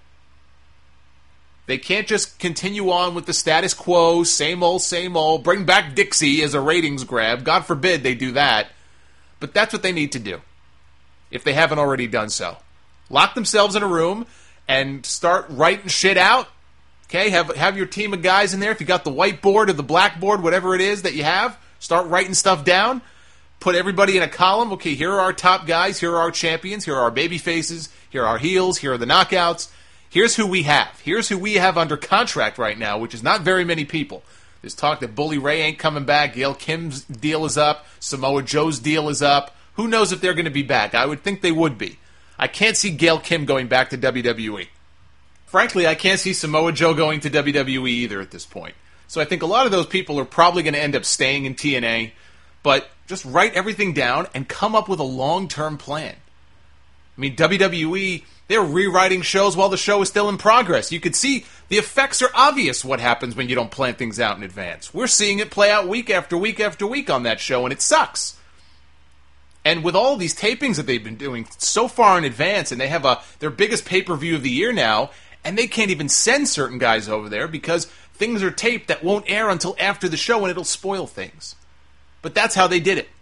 They can't just continue on with the status quo, same old, same old, bring back Dixie as a ratings grab. God forbid they do that. But that's what they need to do, if they haven't already done so. Lock themselves in a room and start writing shit out. Okay, have have your team of guys in there. If you got the whiteboard or the blackboard, whatever it is that you have, start writing stuff down. Put everybody in a column. Okay, here are our top guys. Here are our champions. Here are our baby faces. Here are our heels. Here are the knockouts. Here's who we have. Here's who we have under contract right now, which is not very many people. There's talk that Bully Ray ain't coming back. Gail Kim's deal is up. Samoa Joe's deal is up. Who knows if they're going to be back? I would think they would be. I can't see Gail Kim going back to W W E. Frankly, I can't see Samoa Joe going to W W E either at this point. So I think a lot of those people are probably going to end up staying in T N A, but just write everything down and come up with a long-term plan. I mean, W W E, they're rewriting shows while the show is still in progress. You could see the effects are obvious what happens when you don't plan things out in advance. We're seeing it play out week after week after week on that show, and it sucks. And with all these tapings that they've been doing so far in advance, and they have a their biggest pay-per-view of the year now, and they can't even send certain guys over there because things are taped that won't air until after the show, and it'll spoil things. But that's how they did it.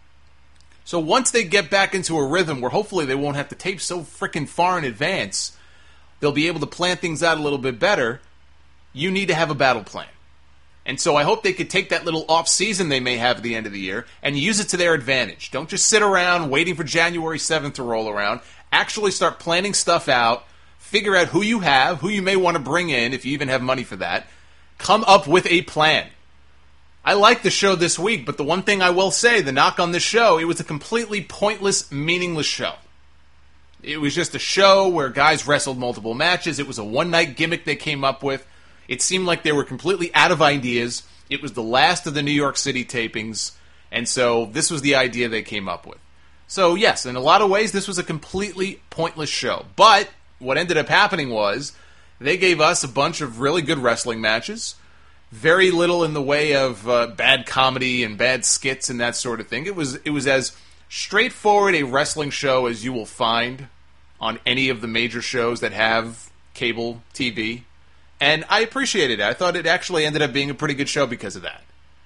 So once they get back into a rhythm where hopefully they won't have to tape so freaking far in advance, they'll be able to plan things out a little bit better. You need to have a battle plan. And so I hope they could take that little off-season they may have at the end of the year and use it to their advantage. Don't just sit around waiting for January seventh to roll around. Actually start planning stuff out. Figure out who you have, who you may want to bring in, if you even have money for that. Come up with a plan. I like the show this week, but the one thing I will say, the knock on this show, it was a completely pointless, meaningless show. It was just a show where guys wrestled multiple matches. It was a one-night gimmick they came up with. It seemed like they were completely out of ideas. It was the last of the New York City tapings, and so this was the idea they came up with. So yes, in a lot of ways, this was a completely pointless show. But what ended up happening was they gave us a bunch of really good wrestling matches. Very little in the way of uh, bad comedy and bad skits and that sort of thing. It was it was as straightforward a wrestling show as you will find on any of the major shows that have cable T V. And I appreciated it. I thought it actually ended up being a pretty good show because of that.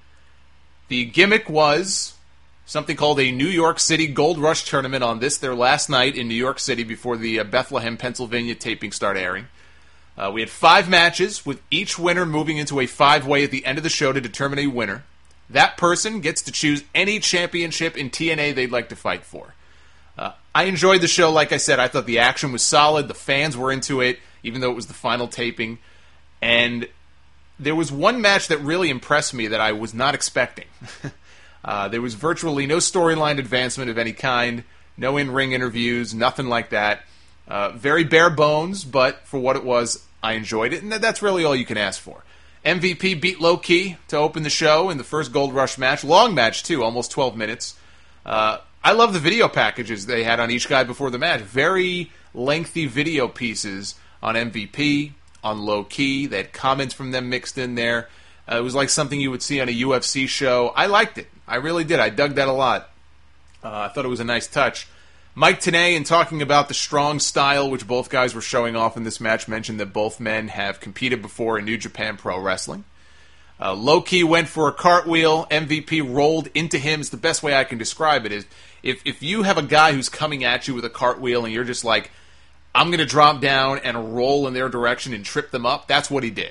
The gimmick was something called a New York City Gold Rush tournament on this, their last night in New York City before the uh, Bethlehem, Pennsylvania taping started airing. Uh, we had five matches, with each winner moving into a five-way at the end of the show to determine a winner. That person gets to choose any championship in T N A they'd like to fight for. Uh, I enjoyed the show, like I said. I thought the action was solid. The fans were into it, even though it was the final taping. And there was one match that really impressed me that I was not expecting. uh, there was virtually no storyline advancement of any kind, no in-ring interviews, nothing like that. Uh, very bare bones, but for what it was, I enjoyed it, and that's really all you can ask for. M V P beat Low Key to open the show in the first Gold Rush match. Long match, too, almost twelve minutes. Uh, I love the video packages they had on each guy before the match. Very lengthy video pieces on M V P, on Low Key. They had comments from them mixed in there. Uh, it was like something you would see on a U F C show. I liked it. I really did. I dug that a lot. Uh, I thought it was a nice touch. Mike Tenay, in talking about the strong style which both guys were showing off in this match, mentioned that both men have competed before in New Japan Pro Wrestling. Uh, Low Key went for a cartwheel. M V P rolled into him. It's the best way I can describe it. Is if, if you have a guy who's coming at you with a cartwheel and you're just like, I'm going to drop down and roll in their direction and trip them up, that's what he did.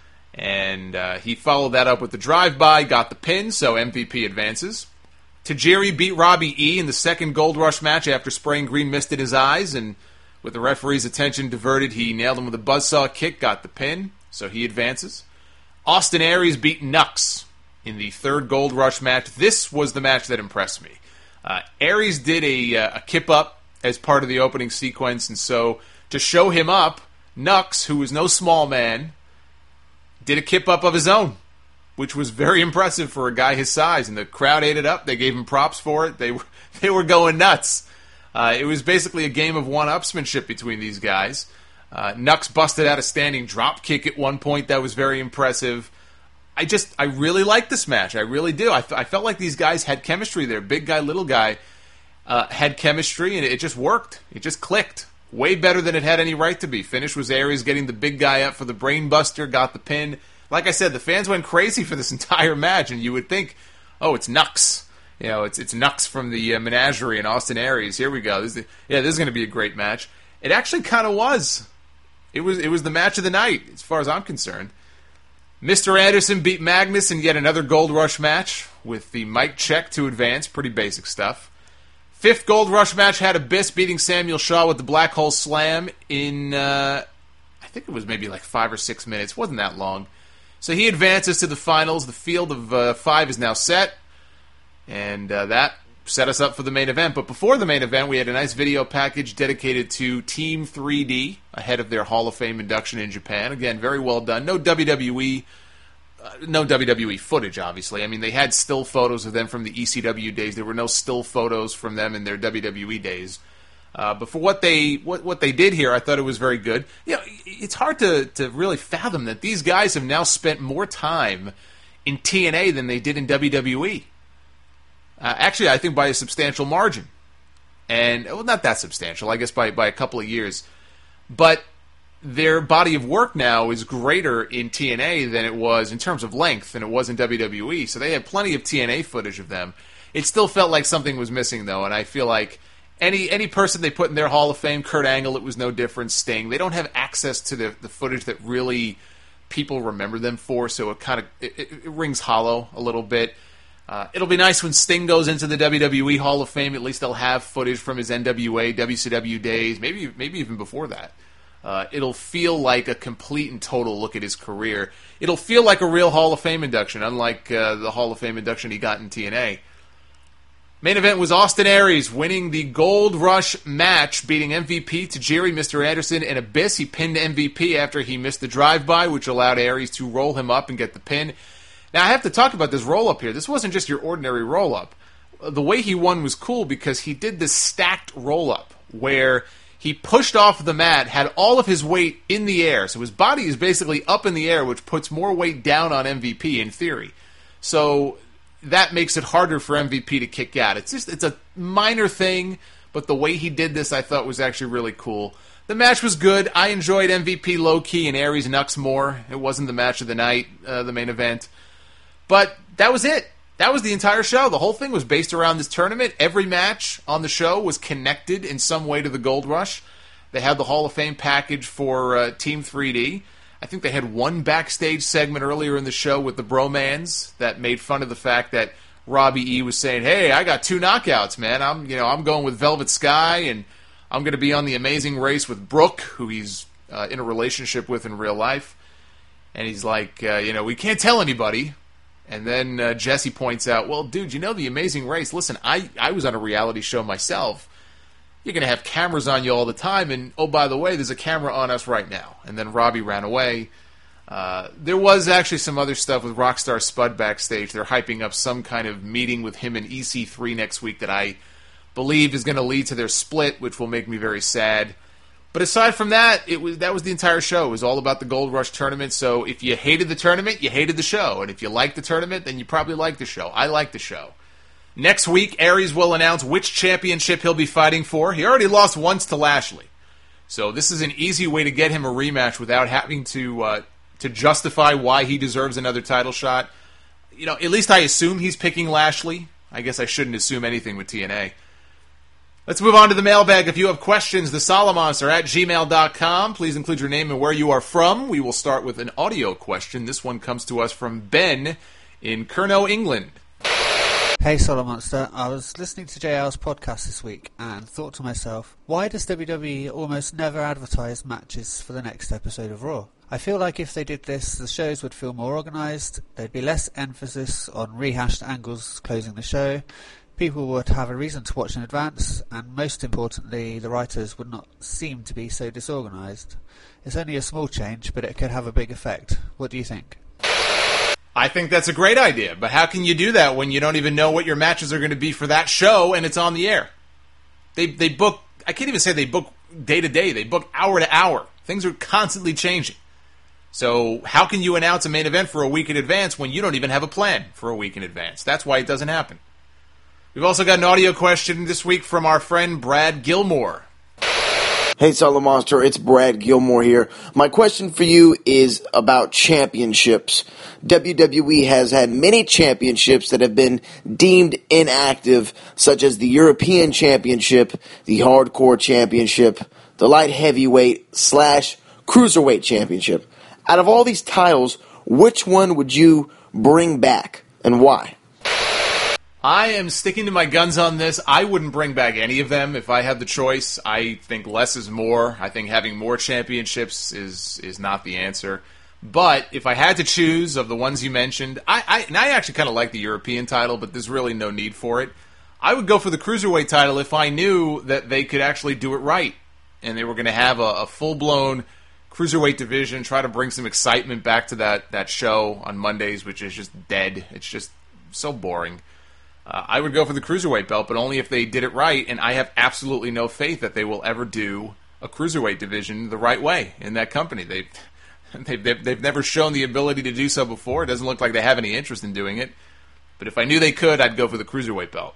And uh, he followed that up with the drive-by, got the pin, so M V P advances. Tajiri beat Robbie E in the second Gold Rush match after spraying green mist in his eyes, and with the referee's attention diverted, he nailed him with a buzzsaw kick, got the pin, so he advances. Austin Aries beat Nux in the third Gold Rush match. This was the match that impressed me. Uh, Aries did a, uh, a kip-up as part of the opening sequence, and so to show him up, Nux, who was no small man, did a kip-up of his own, which was very impressive for a guy his size, and the crowd ate it up. They gave him props for it. They were they were going nuts. Uh, it was basically a game of one-upsmanship between these guys. Uh, Nux busted out a standing drop kick at one point that was very impressive. I just, I really like this match. I really do. I, I felt like these guys had chemistry there. Big guy, little guy uh, had chemistry, and it just worked. It just clicked. Way better than it had any right to be. Finish was Aries getting the big guy up for the brain buster, got the pin. Like I said, the fans went crazy for this entire match, and you would think, oh, it's Nux. You know, it's it's Nux from the uh, Menagerie and Austin Aries. Here we go. This is the, yeah, this is going to be a great match. It actually kind of was. It was it was the match of the night, as far as I'm concerned. Mister Anderson beat Magnus in yet another Gold Rush match with the mic check to advance. Pretty basic stuff. Fifth Gold Rush match had Abyss beating Samuel Shaw with the Black Hole Slam in, uh, I think it was maybe like five or six minutes. Wasn't that long. So he advances to the finals. The field of uh, five is now set. And uh, that set us up for the main event. But before the main event, we had a nice video package dedicated to Team three D ahead of their Hall of Fame induction in Japan. Again, very well done. No W W E, uh, no W W E footage, obviously. I mean, they had still photos of them from the E C W days. There were no still photos from them in their W W E days. Uh, but for what they what, what they did here, I thought it was very good. You know, it's hard to, to really fathom that these guys have now spent more time in T N A than they did in W W E. Uh, actually, I think by a substantial margin. And, well, not that substantial, I guess by, by a couple of years. But their body of work now is greater in T N A than it was in terms of length than it was in W W E. So they had plenty of T N A footage of them. It still felt like something was missing, though, and I feel like any any person they put in their Hall of Fame, Kurt Angle, it was no different, Sting, they don't have access to the, the footage that really people remember them for, so it kind of it, it, it rings hollow a little bit. Uh, it'll be nice when Sting goes into the W W E Hall of Fame. At least they'll have footage from his N W A, W C W days, maybe maybe even before that. Uh, it'll feel like a complete and total look at his career. It'll feel like a real Hall of Fame induction, unlike uh, the Hall of Fame induction he got in T N A. Main event was Austin Aries winning the Gold Rush match, beating M V P, Tajiri, Mister Anderson, and Abyss. He pinned M V P after he missed the drive-by, which allowed Aries to roll him up and get the pin. Now, I have to talk about this roll-up here. This wasn't just your ordinary roll-up. The way he won was cool because he did this stacked roll-up where he pushed off the mat, had all of his weight in the air. So his body is basically up in the air, which puts more weight down on M V P in theory. So that makes it harder for M V P to kick out. It's just it's a minor thing, but the way he did this I thought was actually really cool. The match was good. I enjoyed M V P low-key and Aries Nux more. It wasn't the match of the night, uh, the main event. But that was it. That was the entire show. The whole thing was based around this tournament. Every match on the show was connected in some way to the Gold Rush. They had the Hall of Fame package for uh, Team three D. I think they had one backstage segment earlier in the show with the Bromans that made fun of the fact that Robbie E was saying, "Hey, I got two knockouts, man. I'm, you know, I'm going with Velvet Sky, and I'm going to be on the Amazing Race with Brooke, who he's uh, in a relationship with in real life." And he's like, uh, you know, "We can't tell anybody." And then uh, Jesse points out, "Well, dude, you know the Amazing Race? Listen, I, I was on a reality show myself. You're going to have cameras on you all the time, and oh, by the way, there's a camera on us right now." And then Robbie ran away. Uh, there was actually some other stuff with Rockstar Spud backstage. They're hyping up some kind of meeting with him and E C three next week that I believe is going to lead to their split, which will make me very sad. But aside from that, it was that was the entire show. It was all about the Gold Rush tournament. So if you hated the tournament, you hated the show. And if you liked the tournament, then you probably liked the show. I liked the show. Next week, Aries will announce which championship he'll be fighting for. He already lost once to Lashley. So this is an easy way to get him a rematch without having to uh, to justify why he deserves another title shot. You know, at least I assume he's picking Lashley. I guess I shouldn't assume anything with T N A. Let's move on to the mailbag. If you have questions, the Solomonster at gmail dot com. Please include your name and where you are from. We will start with an audio question. This one comes to us from Ben in Kernow, England. Hey Solomonster, I was listening to J L's podcast this week and thought to myself, why does W W E almost never advertise matches for the next episode of Raw? I feel like if they did this, the shows would feel more organised, there'd be less emphasis on rehashed angles closing the show, people would have a reason to watch in advance, and most importantly, the writers would not seem to be so disorganised. It's only a small change, but it could have a big effect. What do you think? I think that's a great idea, but how can you do that when you don't even know what your matches are going to be for that show and it's on the air? They they book, I can't even say they book day to day, they book hour to hour. Things are constantly changing. So how can you announce a main event for a week in advance when you don't even have a plan for a week in advance? That's why it doesn't happen. We've also got an audio question this week from our friend Brad Gilmore. Hey, Salamonster, it's Brad Gilmore here. My question for you is about championships. W W E has had many championships that have been deemed inactive, such as the European Championship, the Hardcore Championship, the Light Heavyweight slash Cruiserweight Championship. Out of all these titles, which one would you bring back, and why? I am sticking to my guns on this. I wouldn't bring back any of them if I had the choice. I think less is more. I think having more championships is is not the answer. But if I had to choose of the ones you mentioned, I, I and I actually kind of like the European title, but there's really no need for it. I would go for the Cruiserweight title if I knew that they could actually do it right. And they were going to have a, a full-blown Cruiserweight division, try to bring some excitement back to that, that show on Mondays, which is just dead. It's just so boring. Uh, I would go for the Cruiserweight belt, but only if they did it right, and I have absolutely no faith that they will ever do a Cruiserweight division the right way in that company. They've, they've, they've, they've never shown the ability to do so before. It doesn't look like they have any interest in doing it. But if I knew they could, I'd go for the Cruiserweight belt.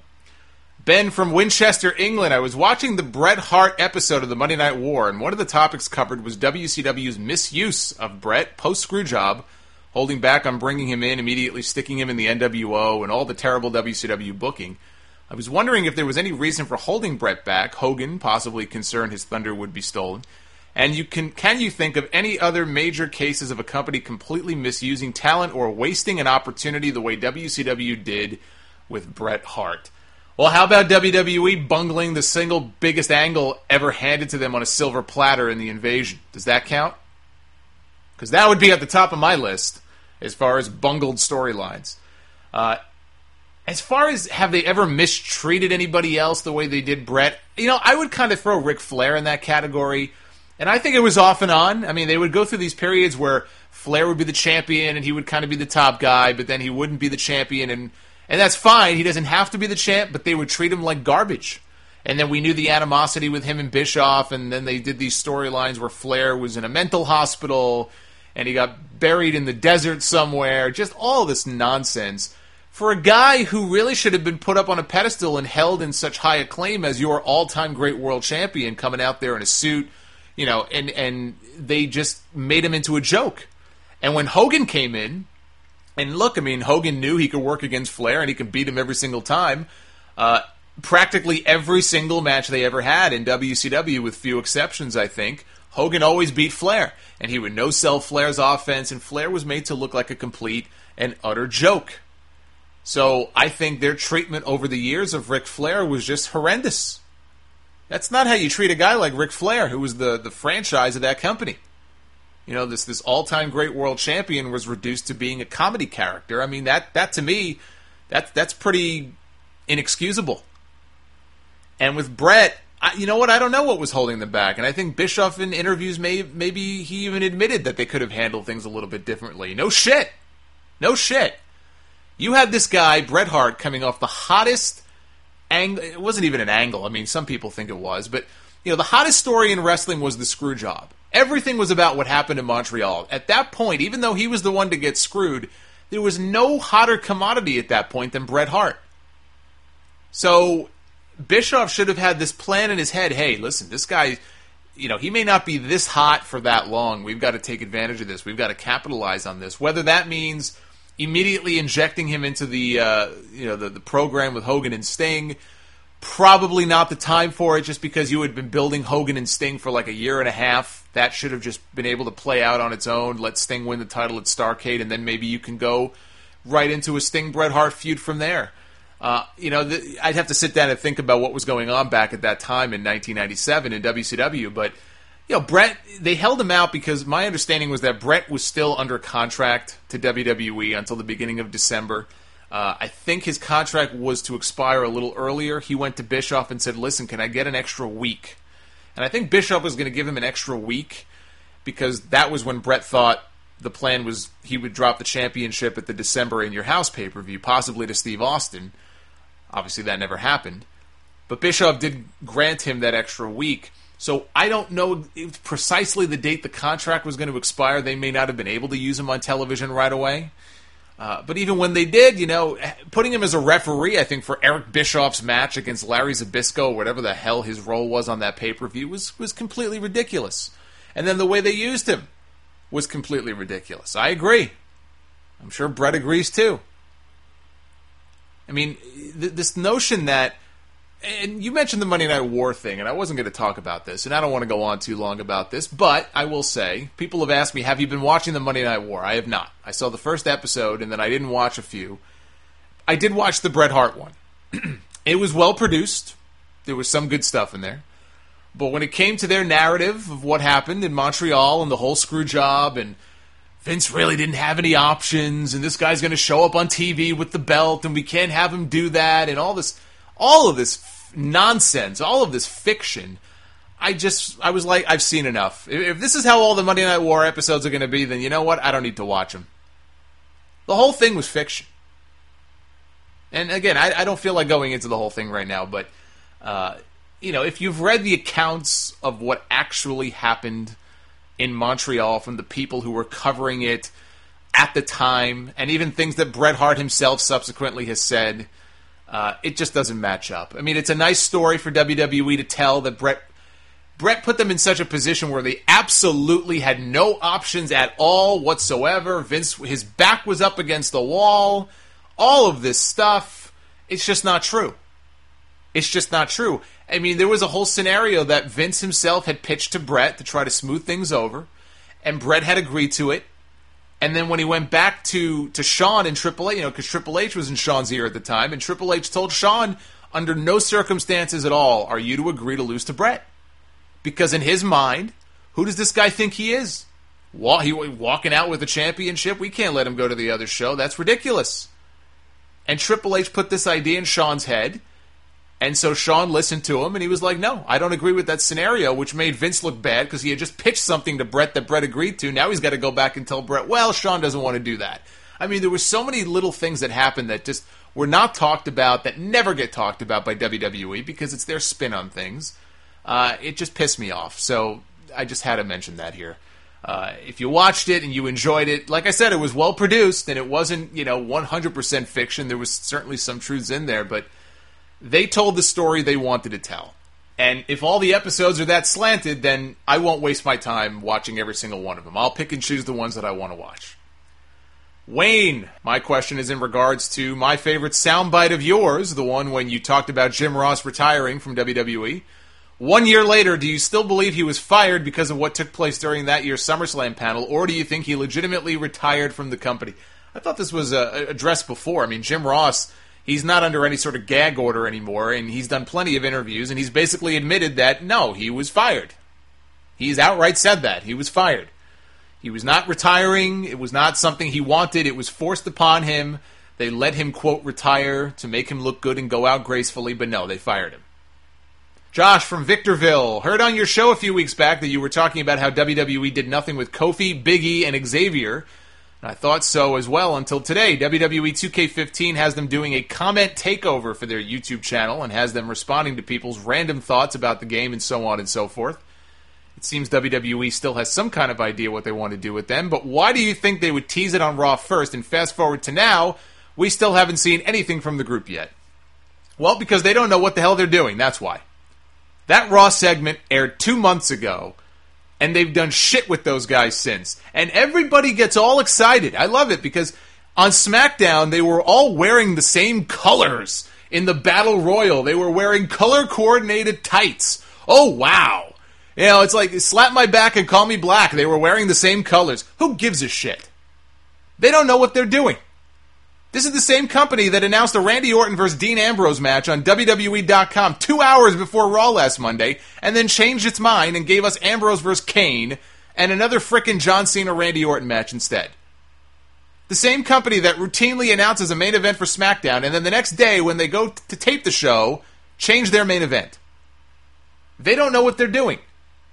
Ben from Winchester, England. I was watching the Bret Hart episode of the Monday Night War, and one of the topics covered was W C W's misuse of Bret post-Screwjob, holding back on bringing him in, immediately sticking him in the N W O, and all the terrible W C W booking. I was wondering if there was any reason for holding Bret back. Hogan, possibly concerned his thunder would be stolen. And you can can you think of any other major cases of a company completely misusing talent or wasting an opportunity the way W C W did with Bret Hart? Well, how about W W E bungling the single biggest angle ever handed to them on a silver platter in the Invasion? Does that count? Because that would be at the top of my list as far as bungled storylines. Uh, as far as have they ever mistreated anybody else the way they did Bret, you know, I would kind of throw Ric Flair in that category. And I think it was off and on. I mean, they would go through these periods where Flair would be the champion and he would kind of be the top guy, but then he wouldn't be the champion. And, and that's fine. He doesn't have to be the champ, but they would treat him like garbage. And then we knew the animosity with him and Bischoff, and then they did these storylines where Flair was in a mental hospital and he got buried in the desert somewhere. Just all this nonsense. For a guy who really should have been put up on a pedestal and held in such high acclaim as your all-time great world champion, coming out there in a suit, you know, and, and they just made him into a joke. And when Hogan came in, and look, I mean, Hogan knew he could work against Flair and he could beat him every single time. Uh, practically every single match they ever had in W C W, with few exceptions, I think, Hogan always beat Flair. And he would no-sell Flair's offense, and Flair was made to look like a complete and utter joke. So I think their treatment over the years of Ric Flair was just horrendous. That's not how you treat a guy like Ric Flair, who was the, the franchise of that company. You know, this this all-time great world champion was reduced to being a comedy character. I mean, that, that to me, that, that's pretty inexcusable. And with Bret, I, you know what? I don't know what was holding them back. And I think Bischoff in interviews, may, maybe he even admitted that they could have handled things a little bit differently. No shit. No shit. You had this guy, Bret Hart, coming off the hottest angle. It wasn't even an angle. I mean, some people think it was. But, you know, the hottest story in wrestling was the screw job. Everything was about what happened in Montreal. At that point, even though he was the one to get screwed, there was no hotter commodity at that point than Bret Hart. So Bischoff should have had this plan in his head. Hey, listen, this guy, you know, he may not be this hot for that long. We've got to take advantage of this. We've got to capitalize on this. Whether that means immediately injecting him into the, uh, you know, the, the program with Hogan and Sting, probably not the time for it, just because you had been building Hogan and Sting for like a year and a half. That should have just been able to play out on its own. Let Sting win the title at Starrcade, and then maybe you can go right into a Sting-Bret Hart feud from there. Uh, you know, the, I'd have to sit down and think about what was going on back at that time in nineteen ninety-seven in W C W. But, you know, Bret, they held him out because my understanding was that Bret was still under contract to W W E until the beginning of December. Uh, I think his contract was to expire a little earlier. He went to Bischoff and said, listen, can I get an extra week? And I think Bischoff was going to give him an extra week because that was when Bret thought the plan was he would drop the championship at the December In Your House pay-per-view, possibly to Steve Austin. Obviously, that never happened. But Bischoff did grant him that extra week. So I don't know if precisely the date the contract was going to expire. They may not have been able to use him on television right away. Uh, but even when they did, you know, putting him as a referee, I think, for Eric Bischoff's match against Larry Zbyszko, whatever the hell his role was on that pay-per-view, was, was completely ridiculous. And then the way they used him was completely ridiculous. I agree. I'm sure Brett agrees too. I mean, th- this notion that, and you mentioned the Monday Night War thing, and I wasn't going to talk about this, and I don't want to go on too long about this, but I will say, people have asked me, have you been watching the Monday Night War? I have not. I saw the first episode, and then I didn't watch a few. I did watch the Bret Hart one. It was well produced. There was some good stuff in there. But when it came to their narrative of what happened in Montreal and the whole screw job, and Vince really didn't have any options, and this guy's going to show up on T V with the belt, and we can't have him do that, and all this, all of this f- nonsense, all of this fiction, I just, I was like, I've seen enough. If, if this is how all the Monday Night War episodes are going to be, then you know what? I don't need to watch them. The whole thing was fiction. And again, I, I don't feel like going into the whole thing right now, but, uh, you know, if you've read the accounts of what actually happened in Montreal from the people who were covering it at the time, and even things that Bret Hart himself subsequently has said, uh, it just doesn't match up. I mean, it's a nice story for W W E to tell that Bret Bret put them in such a position where they absolutely had no options at all whatsoever. Vince, his back was up against the wall. All of this stuff, it's just not true. It's just not true. I mean, there was a whole scenario that Vince himself had pitched to Bret to try to smooth things over, and Bret had agreed to it. And then when he went back to, to Shawn and Triple H, you know, because Triple H was in Shawn's ear at the time, and Triple H told Shawn, under no circumstances at all are you to agree to lose to Bret. Because in his mind, who does this guy think he is? Well, he walking out with a championship? We can't let him go to the other show. That's ridiculous. And Triple H put this idea in Shawn's head. And so Shawn listened to him, and he was like, no, I don't agree with that scenario, which made Vince look bad because he had just pitched something to Bret that Bret agreed to. Now he's got to go back and tell Bret, well, Shawn doesn't want to do that. I mean, there were so many little things that happened that just were not talked about, that never get talked about by W W E because it's their spin on things. Uh, it just pissed me off. So I just had to mention that here. Uh, if you watched it and you enjoyed it, like I said, it was well produced, and it wasn't, you know, one hundred percent fiction. There was certainly some truths in there, but they told the story they wanted to tell. And if all the episodes are that slanted, then I won't waste my time watching every single one of them. I'll pick and choose the ones that I want to watch. Wayne, my question is in regards to my favorite soundbite of yours, the one when you talked about Jim Ross retiring from W W E. One year later, do you still believe he was fired because of what took place during that year's SummerSlam panel, or do you think he legitimately retired from the company? I thought this was uh, addressed before. I mean, Jim Ross, he's not under any sort of gag order anymore, and he's done plenty of interviews, and he's basically admitted that, no, he was fired. He's outright said that. He was fired. He was not retiring. It was not something he wanted. It was forced upon him. They let him, quote, retire to make him look good and go out gracefully, but no, they fired him. Josh from Victorville, heard on your show a few weeks back that you were talking about how W W E did nothing with Kofi, Big E, and Xavier. I thought so as well until today. W W E two K fifteen has them doing a comment takeover for their YouTube channel and has them responding to people's random thoughts about the game and so on and so forth. It seems W W E still has some kind of idea what they want to do with them, but why do you think they would tease it on Raw first and fast forward to now, we still haven't seen anything from the group yet? Well, because they don't know what the hell they're doing, that's why. That Raw segment aired two months ago, and they've done shit with those guys since. And everybody gets all excited. I love it because on SmackDown, they were all wearing the same colors in the Battle Royal. They were wearing color-coordinated tights. Oh, wow. You know, it's like, slap my back and call me black. They were wearing the same colors. Who gives a shit? They don't know what they're doing. This is the same company that announced a Randy Orton versus Dean Ambrose match on W W E dot com two hours before Raw last Monday, and then changed its mind and gave us Ambrose versus Kane and another frickin' John Cena-Randy Orton match instead. The same company that routinely announces a main event for SmackDown, and then the next day when they go t- to tape the show, change their main event. They don't know what they're doing.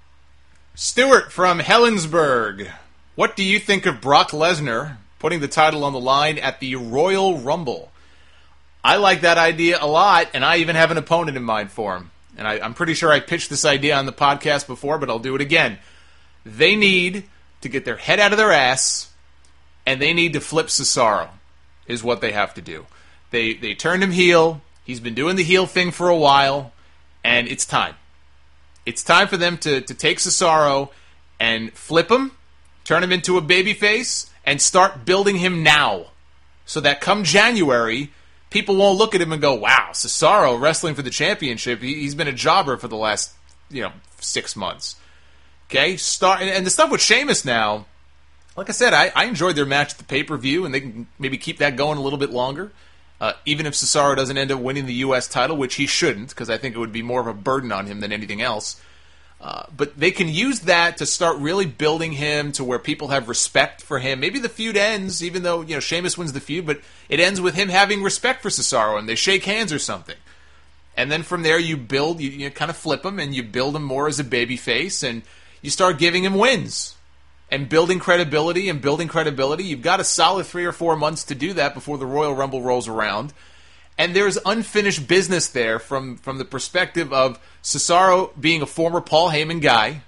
Stuart from Helensburgh, what do you think of Brock Lesnar putting the title on the line at the Royal Rumble? I like that idea a lot, and I even have an opponent in mind for him. and I, I'm pretty sure I pitched this idea on the podcast before, but I'll do it again. They need to get their head out of their ass, and they need to flip Cesaro, is what they have to do. They they turned him heel. He's been doing the heel thing for a while, and it's time. It's time for them to, to take Cesaro and flip him, turn him into a babyface, and start building him now. So that come January, people won't look at him and go, wow, Cesaro wrestling for the championship. He, he's been a jobber for the last, you know, six months. Okay? Start and, and the stuff with Sheamus now, like I said, I, I enjoyed their match at the pay-per-view, and they can maybe keep that going a little bit longer. Uh, even if Cesaro doesn't end up winning the U S title, which he shouldn't, because I think it would be more of a burden on him than anything else. Uh, but they can use that to start really building him to where people have respect for him. Maybe the feud ends, even though, you know, Sheamus wins the feud, but it ends with him having respect for Cesaro, and they shake hands or something. And then from there, you build, you, you kind of flip him, and you build him more as a babyface, and you start giving him wins. And building credibility and building credibility. You've got a solid three or four months to do that before the Royal Rumble rolls around. And there's unfinished business there from, from the perspective of Cesaro being a former Paul Heyman guy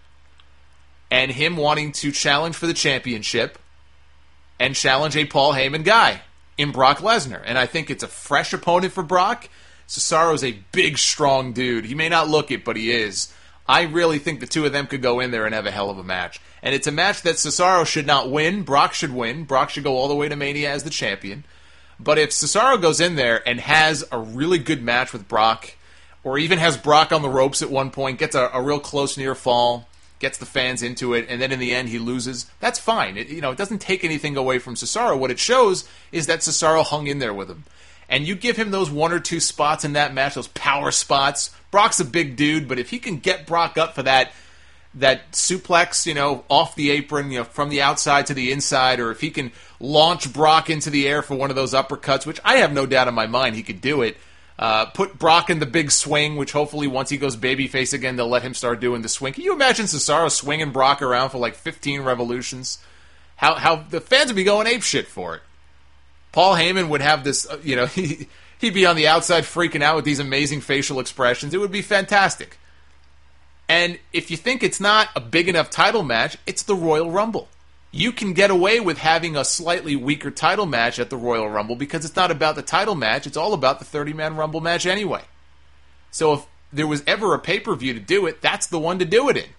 and him wanting to challenge for the championship and challenge a Paul Heyman guy in Brock Lesnar. And I think it's a fresh opponent for Brock. Cesaro's a big, strong dude. He may not look it, but he is. I really think the two of them could go in there and have a hell of a match. And it's a match that Cesaro should not win. Brock should win. Brock should go all the way to Mania as the champion. But if Cesaro goes in there and has a really good match with Brock, or even has Brock on the ropes at one point, gets a, a real close near fall, gets the fans into it, and then in the end he loses, that's fine. It, you know, it doesn't take anything away from Cesaro. What it shows is that Cesaro hung in there with him. And you give him those one or two spots in that match, those power spots. Brock's a big dude, but if he can get Brock up for that that suplex, you know, off the apron, you know, from the outside to the inside, or if he can launch Brock into the air for one of those uppercuts, which I have no doubt in my mind he could do it. Uh, put Brock in the big swing, which hopefully once he goes babyface again, they'll let him start doing the swing. Can you imagine Cesaro swinging Brock around for like fifteen revolutions? How how the fans would be going apeshit for it. Paul Heyman would have this, uh, you know, he, he'd be on the outside freaking out with these amazing facial expressions. It would be fantastic. And if you think it's not a big enough title match, it's the Royal Rumble. You can get away with having a slightly weaker title match at the Royal Rumble because it's not about the title match, it's all about the thirty-man Rumble match anyway. So if there was ever a pay-per-view to do it, that's the one to do it in.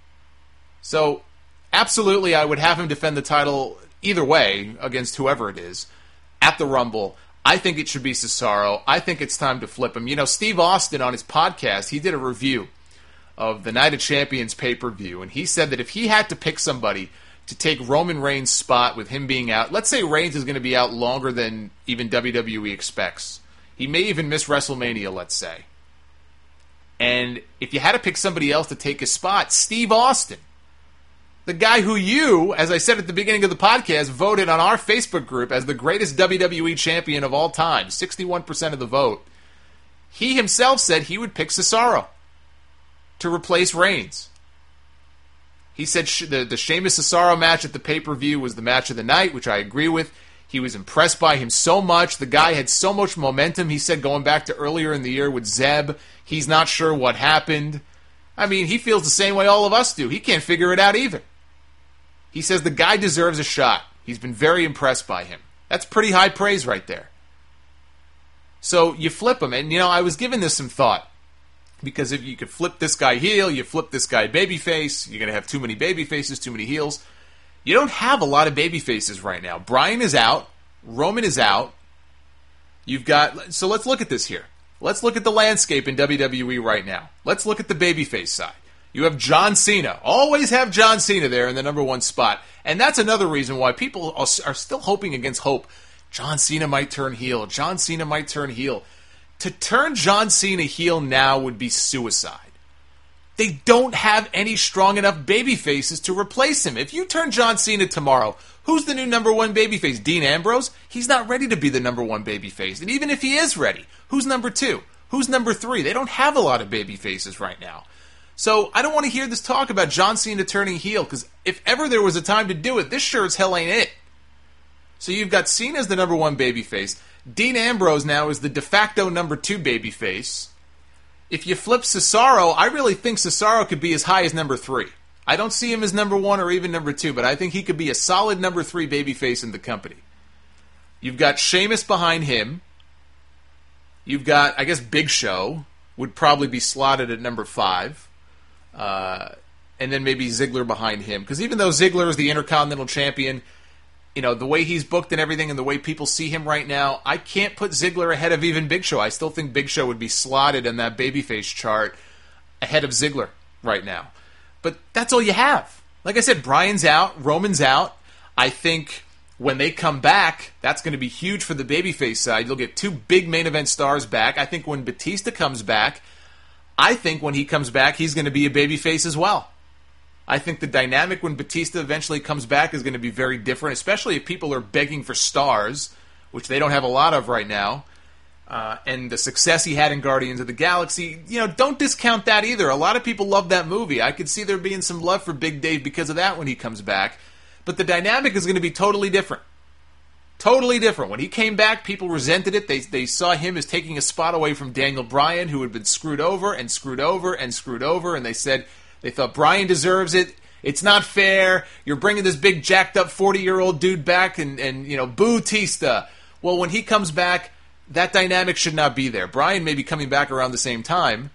So, absolutely, I would have him defend the title either way against whoever it is at the Rumble. I think it should be Cesaro. I think it's time to flip him. You know, Steve Austin on his podcast, he did a review of the Night of Champions pay-per-view, and he said that if he had to pick somebody to take Roman Reigns' spot with him being out, let's say Reigns is going to be out longer than even W W E expects. He may even miss WrestleMania, let's say. And if you had to pick somebody else to take his spot, Steve Austin, the guy who you, as I said at the beginning of the podcast, voted on our Facebook group as the greatest W W E champion of all time, sixty-one percent of the vote, he himself said he would pick Cesaro to replace Reigns. He said sh- the, the Sheamus Cesaro match at the pay-per-view was the match of the night, which I agree with. He was impressed by him so much. The guy had so much momentum. He said going back to earlier in the year with Zeb, he's not sure what happened. I mean, he feels the same way all of us do. He can't figure it out either. He says the guy deserves a shot. He's been very impressed by him. That's pretty high praise right there. So you flip him, and you know, I was giving this some thought. Because if you could flip this guy heel, you flip this guy babyface, you're going to have too many babyfaces, too many heels. You don't have a lot of babyfaces right now. Bryan is out. Roman is out. You've got... So let's look at this here. Let's look at the landscape in W W E right now. Let's look at the babyface side. You have John Cena. Always have John Cena there in the number one spot. And that's another reason why people are still hoping against hope. John Cena might turn heel. John Cena might turn heel. To turn John Cena heel now would be suicide. They don't have any strong enough babyfaces to replace him. If you turn John Cena tomorrow, who's the new number one babyface? Dean Ambrose? He's not ready to be the number one babyface. And even if he is ready, who's number two? Who's number three? They don't have a lot of babyfaces right now. So I don't want to hear this talk about John Cena turning heel, because if ever there was a time to do it, this sure as hell ain't it. So you've got Cena as the number one babyface. Dean Ambrose now is the de facto number two babyface. if you flip Cesaro, I really think Cesaro could be as high as number three. I don't see him as number one or even number two, but I think he could be a solid number three babyface in the company. You've got Sheamus behind him. You've got, I guess, Big Show would probably be slotted at number five. Uh, and then maybe Ziggler behind him. Because even though Ziggler is the Intercontinental Champion, you know, the way he's booked and everything and the way people see him right now, I can't put Ziggler ahead of even Big Show. I still think Big Show would be slotted in that babyface chart ahead of Ziggler right now. But that's all you have. Like I said, Bryan's out, Roman's out. I think when they come back, that's going to be huge for the babyface side. You'll get two big main event stars back. I think when Batista comes back, I think when he comes back, he's going to be a babyface as well. I think the dynamic when Batista eventually comes back is going to be very different, especially if people are begging for stars, which they don't have a lot of right now. Uh, and the success he had in Guardians of the Galaxy, you know, don't discount that either. A lot of people love that movie. I could see there being some love for Big Dave because of that when he comes back. But the dynamic is going to be totally different. Totally different. When he came back, people resented it. They they saw him as taking a spot away from Daniel Bryan, who had been screwed over and screwed over and screwed over. And they said they thought Bryan deserves it. It's not fair. You're bringing this big jacked up forty-year-old dude back and, and you know, boo Tista. Well, when he comes back, that dynamic should not be there. Bryan may be coming back around the same time,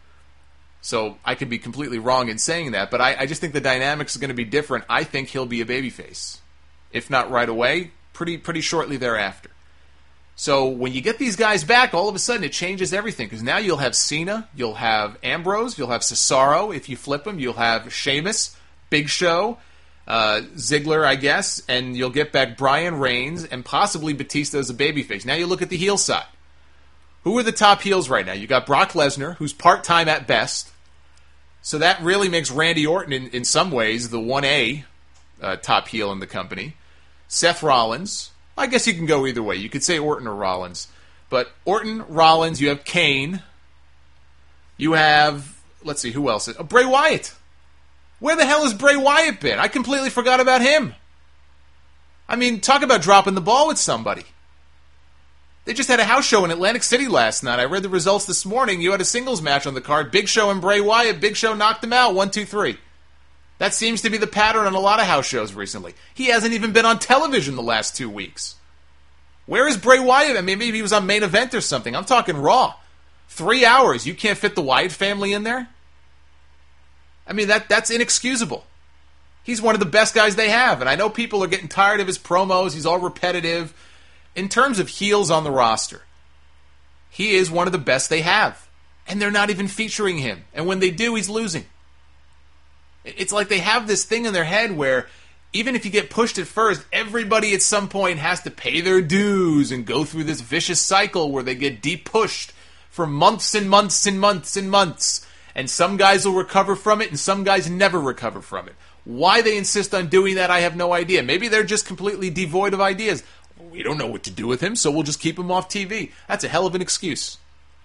so I could be completely wrong in saying that, but I, I just think the dynamics is going to be different. I think he'll be a babyface. If not right away, pretty pretty shortly thereafter. So when you get these guys back, all of a sudden it changes everything, because now you'll have Cena, you'll have Ambrose, you'll have Cesaro. If you flip them, you'll have Sheamus, Big Show, uh, Ziggler, I guess, and you'll get back Bryan, Reigns, and possibly Batista as a babyface. Now you look at the heel side. Who are the top heels right now? You got Brock Lesnar, who's part-time at best. So that really makes Randy Orton, in, in some ways, the one A uh, top heel in the company. Seth Rollins. I guess you can go either way. You could say Orton or Rollins. But Orton, Rollins, you have Kane. You have, let's see, who else? Oh, Bray Wyatt. Where the hell has Bray Wyatt been? I completely forgot about him. I mean, talk about dropping the ball with somebody. They just had a house show in Atlantic City last night. I read the results this morning. You had a singles match on the card. Big Show and Bray Wyatt. Big Show knocked him out. One, two, three. That seems to be the pattern on a lot of house shows recently. He hasn't even been on television the last two weeks. Where is Bray Wyatt? I mean, maybe he was on Main Event or something. I'm talking Raw. Three hours. You can't fit the Wyatt family in there? I mean, that that's inexcusable. He's one of the best guys they have. And I know people are getting tired of his promos. He's all repetitive. In terms of heels on the roster, he is one of the best they have. And they're not even featuring him. And when they do, he's losing. It's like they have this thing in their head where even if you get pushed at first, everybody at some point has to pay their dues and go through this vicious cycle where they get de-pushed for months and months and months and months. And some guys will recover from it and some guys never recover from it. Why they insist on doing that, I have no idea. Maybe they're just completely devoid of ideas. We don't know what to do with him, so we'll just keep him off T V. That's a hell of an excuse.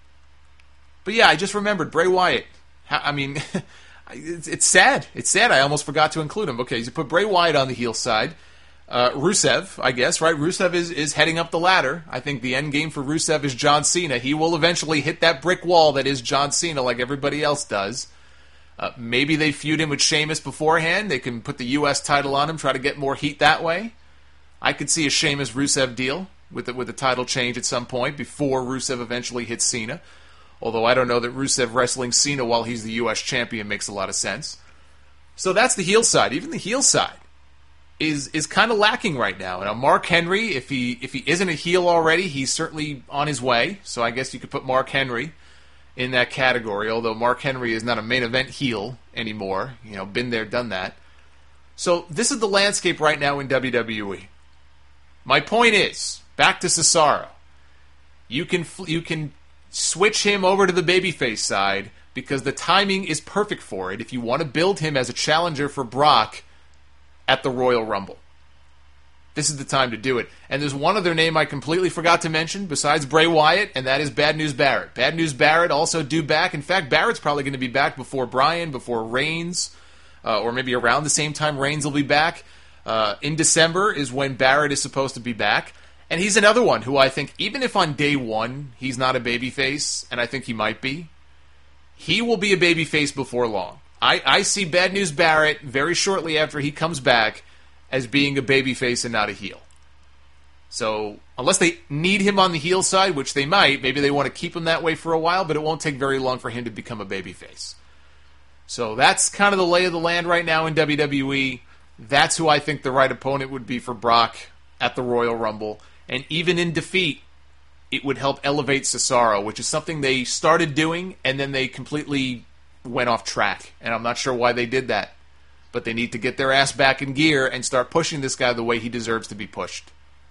But yeah, I just remembered Bray Wyatt. I mean, it's, it's sad. It's sad. I almost forgot to include him. Okay, so you put Bray Wyatt on the heel side. Uh, Rusev, I guess, right? Rusev is, is heading up the ladder. I think the end game for Rusev is John Cena. He will eventually hit that brick wall that is John Cena like everybody else does. Uh, maybe they feud him with Sheamus beforehand. They can put the U S title on him, try to get more heat that way. I could see a Sheamus-Rusev deal with the, with a title change at some point before Rusev eventually hits Cena. Although I don't know that Rusev wrestling Cena while he's the U S champion makes a lot of sense. So that's the heel side. Even the heel side is is kind of lacking right now. And Mark Henry, if he if he isn't a heel already, he's certainly on his way. So I guess you could put Mark Henry in that category. Although Mark Henry is not a main event heel anymore. You know, been there, done that. So this is the landscape right now in W W E. My point is, back to Cesaro. You can you can switch him over to the babyface side because the timing is perfect for it if you want to build him as a challenger for Brock at the Royal Rumble. This is the time to do it. And there's one other name I completely forgot to mention besides Bray Wyatt, and that is Bad News Barrett. Bad News Barrett also due back. In fact, Barrett's probably going to be back before Bryan, before Reigns, uh, or maybe around the same time Reigns will be back. Uh, in December is when Barrett is supposed to be back. And he's another one who I think, even if on day one he's not a babyface, and I think he might be, he will be a babyface before long. I, I see Bad News Barrett very shortly after he comes back as being a babyface and not a heel. So, unless they need him on the heel side, which they might, maybe they want to keep him that way for a while, but it won't take very long for him to become a babyface. So that's kind of the lay of the land right now in W W E. That's who I think the right opponent would be for Brock at the Royal Rumble. And even in defeat, it would help elevate Cesaro, which is something they started doing, and then they completely went off track. And I'm not sure why they did that. But they need to get their ass back in gear and start pushing this guy the way he deserves to be pushed.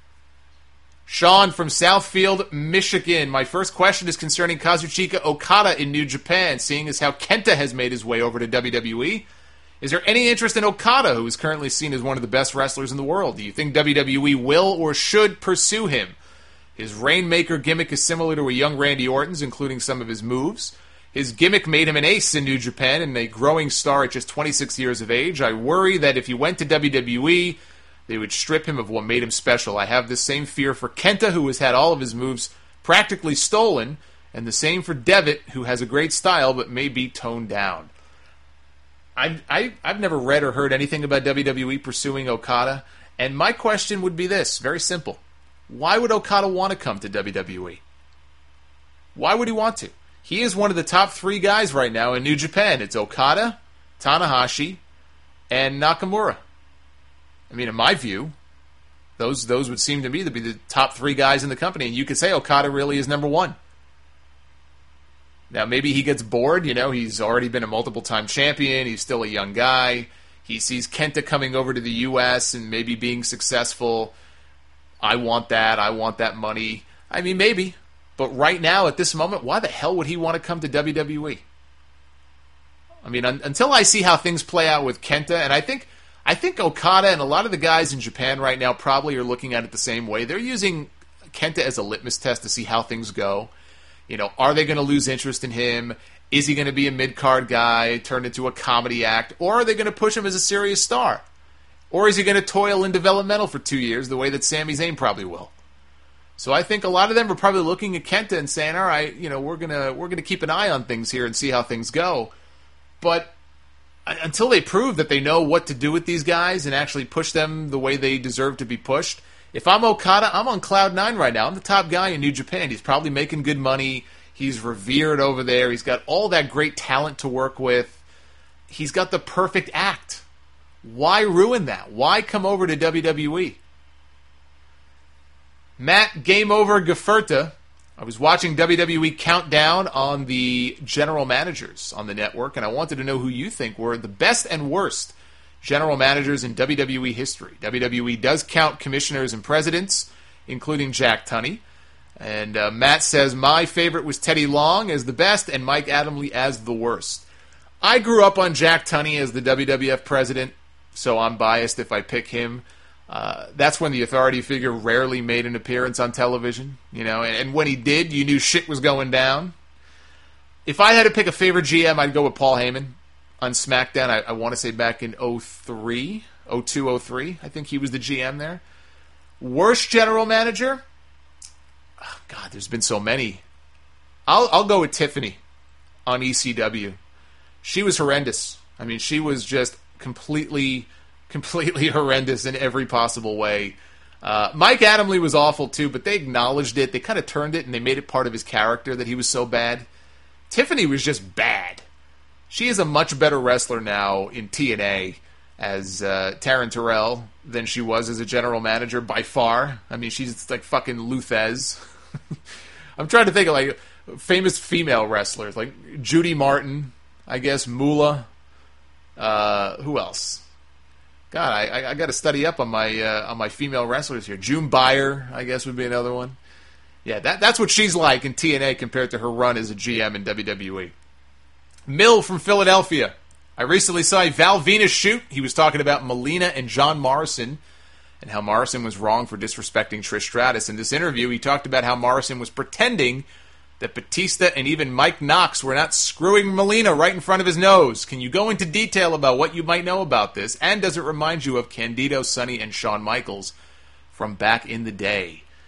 Sean from Southfield, Michigan. My first question is concerning Kazuchika Okada in New Japan, seeing as how Kenta has made his way over to W W E. Is there any interest in Okada, who is currently seen as one of the best wrestlers in the world? Do you think W W E will or should pursue him? His Rainmaker gimmick is similar to a young Randy Orton's, including some of his moves. His gimmick made him an ace in New Japan and a growing star at just twenty-six years of age. I worry that if he went to W W E, they would strip him of what made him special. I have the same fear for Kenta, who has had all of his moves practically stolen, and the same for Devitt, who has a great style but may be toned down. I, I, I've never read or heard anything about W W E pursuing Okada, and my question would be this, very simple. Why would Okada want to come to W W E? Why would he want to? He is one of the top three guys right now in New Japan. It's Okada, Tanahashi, and Nakamura. I mean, in my view, those those would seem to me to be the top three guys in the company, and you could say Okada really is number one. Now, maybe he gets bored, you know, he's already been a multiple-time champion, he's still a young guy, he sees Kenta coming over to the U S and maybe being successful. I want that, I want that money. I mean, maybe. But right now, at this moment, why the hell would he want to come to W W E? I mean, un- until I see how things play out with Kenta, and I think I think Okada and a lot of the guys in Japan right now probably are looking at it the same way. They're using Kenta as a litmus test to see how things go. You know, are they going to lose interest in him? Is he going to be a mid-card guy, turned into a comedy act? Or are they going to push him as a serious star? Or is he going to toil in developmental for two years the way that Sami Zayn probably will? So I think a lot of them are probably looking at Kenta and saying, all right, you know, we're gonna we're gonna keep an eye on things here and see how things go. But until they prove that they know what to do with these guys and actually push them the way they deserve to be pushed, if I'm Okada, I'm on cloud nine right now. I'm the top guy in New Japan. He's probably making good money. He's revered over there. He's got all that great talent to work with. He's got the perfect act. Why ruin that? Why come over to W W E? Matt Game Over Gaferta. I was watching W W E Countdown on the general managers on the network, and I wanted to know who you think were the best and worst general managers in W W E history. W W E does count commissioners and presidents, including Jack Tunney. And uh, Matt says, my favorite was Teddy Long as the best and Mike Adamle as the worst. I grew up on Jack Tunney as the W W F president, so I'm biased if I pick him. Uh, that's when the authority figure rarely made an appearance on television, you know, and, and when he did, you knew shit was going down. If I had to pick a favorite G M, I'd go with Paul Heyman on SmackDown. I, I want to say back in oh three, oh two, oh three, I think he was the G M there. Worst general manager? Oh, God, there's been so many. I'll I'll go with Tiffany on E C W. She was horrendous. I mean, she was just completely... completely horrendous in every possible way. Uh, Mike Adamle was awful too, but they acknowledged it. They kind of turned it and they made it part of his character that he was so bad. Tiffany was just bad. She is a much better wrestler now in T N A as uh, Taryn Terrell than she was as a general manager by far. I mean, she's like fucking Luthez. I'm trying to think of like famous female wrestlers like Judy Martin, I guess, Moolah. Uh, who else? God, I, I got to study up on my uh, on my female wrestlers here. June Byer, I guess, would be another one. Yeah, that that's what she's like in T N A compared to her run as a G M in W W E. Mill from Philadelphia. I recently saw Val Venus shoot. He was talking about Melina and John Morrison and how Morrison was wrong for disrespecting Trish Stratus. In this interview, he talked about how Morrison was pretending that Batista and even Mike Knox were not screwing Melina right in front of his nose. Can you go into detail about what you might know about this? And does it remind you of Candido, Sonny, and Shawn Michaels from back in the day?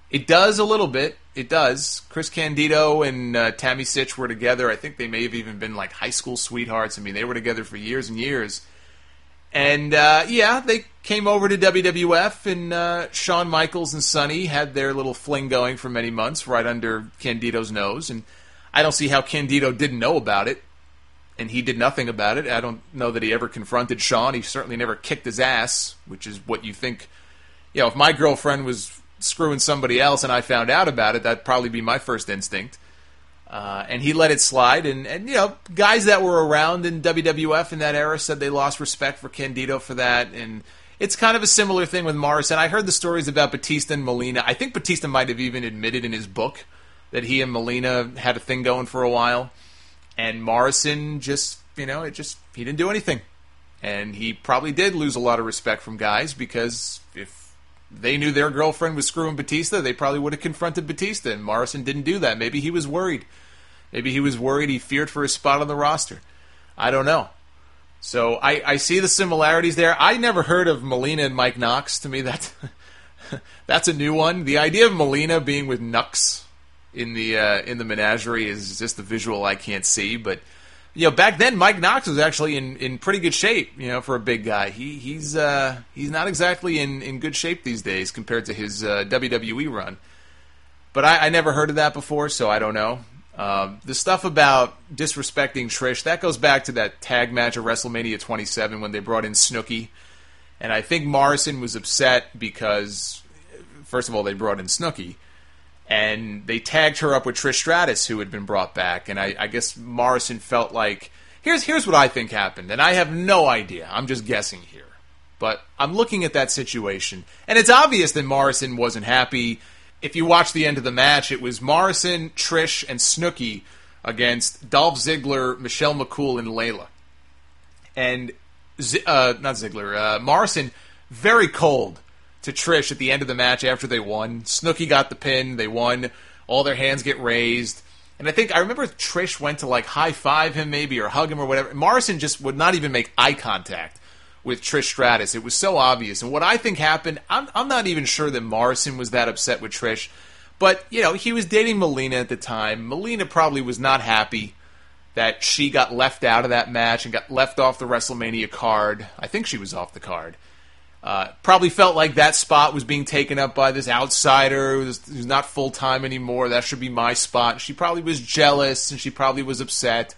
It does a little bit. It does. Chris Candido and uh, Tammy Sytch were together. I think they may have even been like high school sweethearts. I mean, they were together for years and years. And, uh, yeah, they came over to W W F, and uh, Shawn Michaels and Sonny had their little fling going for many months right under Candido's nose. And I don't see how Candido didn't know about it, and he did nothing about it. I don't know that he ever confronted Shawn. He certainly never kicked his ass, which is what you think. You know, if my girlfriend was screwing somebody else and I found out about it, that'd probably be my first instinct. Uh, and he let it slide, and, and, you know, guys that were around in W W F in that era said they lost respect for Candido for that, and it's kind of a similar thing with Morrison. I heard the stories about Batista and Molina. I think Batista might have even admitted in his book that he and Molina had a thing going for a while, and Morrison just, you know, it just, he didn't do anything. And he probably did lose a lot of respect from guys, because if they knew their girlfriend was screwing Batista, they probably would have confronted Batista, and Morrison didn't do that. Maybe he was worried. Maybe he was worried, he feared for his spot on the roster. I don't know. So I, I see the similarities there. I never heard of Molina and Mike Knox. To me, that's, that's a new one. The idea of Molina being with Nux in the uh, in the menagerie is just a visual I can't see. But, you know, back then Mike Knox was actually in, in pretty good shape, you know, for a big guy. He he's uh, he's not exactly in, in good shape these days compared to his uh, W W E run. But I, I never heard of that before, so I don't know. Um, the stuff about disrespecting Trish, that goes back to that tag match at WrestleMania twenty-seven when they brought in Snooki. And I think Morrison was upset because, first of all, they brought in Snooki. And they tagged her up with Trish Stratus, who had been brought back. And I, I guess Morrison felt like, here's here's what I think happened. And I have no idea. I'm just guessing here. But I'm looking at that situation. And it's obvious that Morrison wasn't happy. If you watch the end of the match, it was Morrison, Trish, and Snooki against Dolph Ziggler, Michelle McCool, and Layla. And, Z- uh, not Ziggler, uh, Morrison, very cold to Trish at the end of the match after they won. Snooki got the pin, they won, all their hands get raised. And I think, I remember Trish went to like high-five him maybe, or hug him or whatever. Morrison just would not even make eye contact with Trish Stratus. It was so obvious. And what I think happened, I'm, I'm not even sure that Morrison was that upset with Trish. But, you know, he was dating Melina at the time. Melina probably was not happy that she got left out of that match and got left off the WrestleMania card. I think she was off the card. Uh, probably felt like that spot was being taken up by this outsider who's, who's not full-time anymore. That should be my spot. She probably was jealous, and she probably was upset.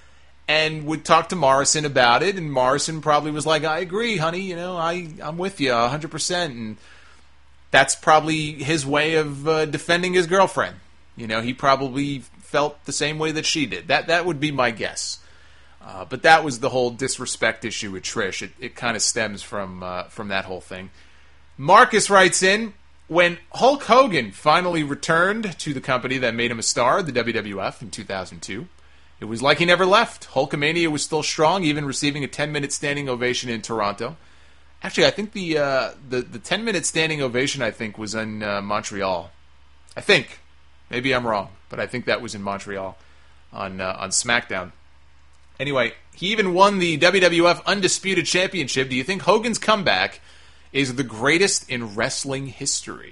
And would talk to Morrison about it, and Morrison probably was like, I agree, honey, you know, I, I'm with you one hundred percent, and that's probably his way of uh, defending his girlfriend. You know, he probably felt the same way that she did. That that would be my guess. Uh, but that was the whole disrespect issue with Trish. It, it kind of stems from uh, from that whole thing. Marcus writes in, when Hulk Hogan finally returned to the company that made him a star, the W W F, in two thousand two, it was like he never left. Hulkamania was still strong, even receiving a ten-minute standing ovation in Toronto. Actually, I think the uh, the the ten-minute standing ovation, I think, was in uh, Montreal. I think. Maybe I'm wrong, but I think that was in Montreal on uh, on SmackDown. Anyway, he even won the W W F Undisputed Championship. Do you think Hogan's comeback is the greatest in wrestling history?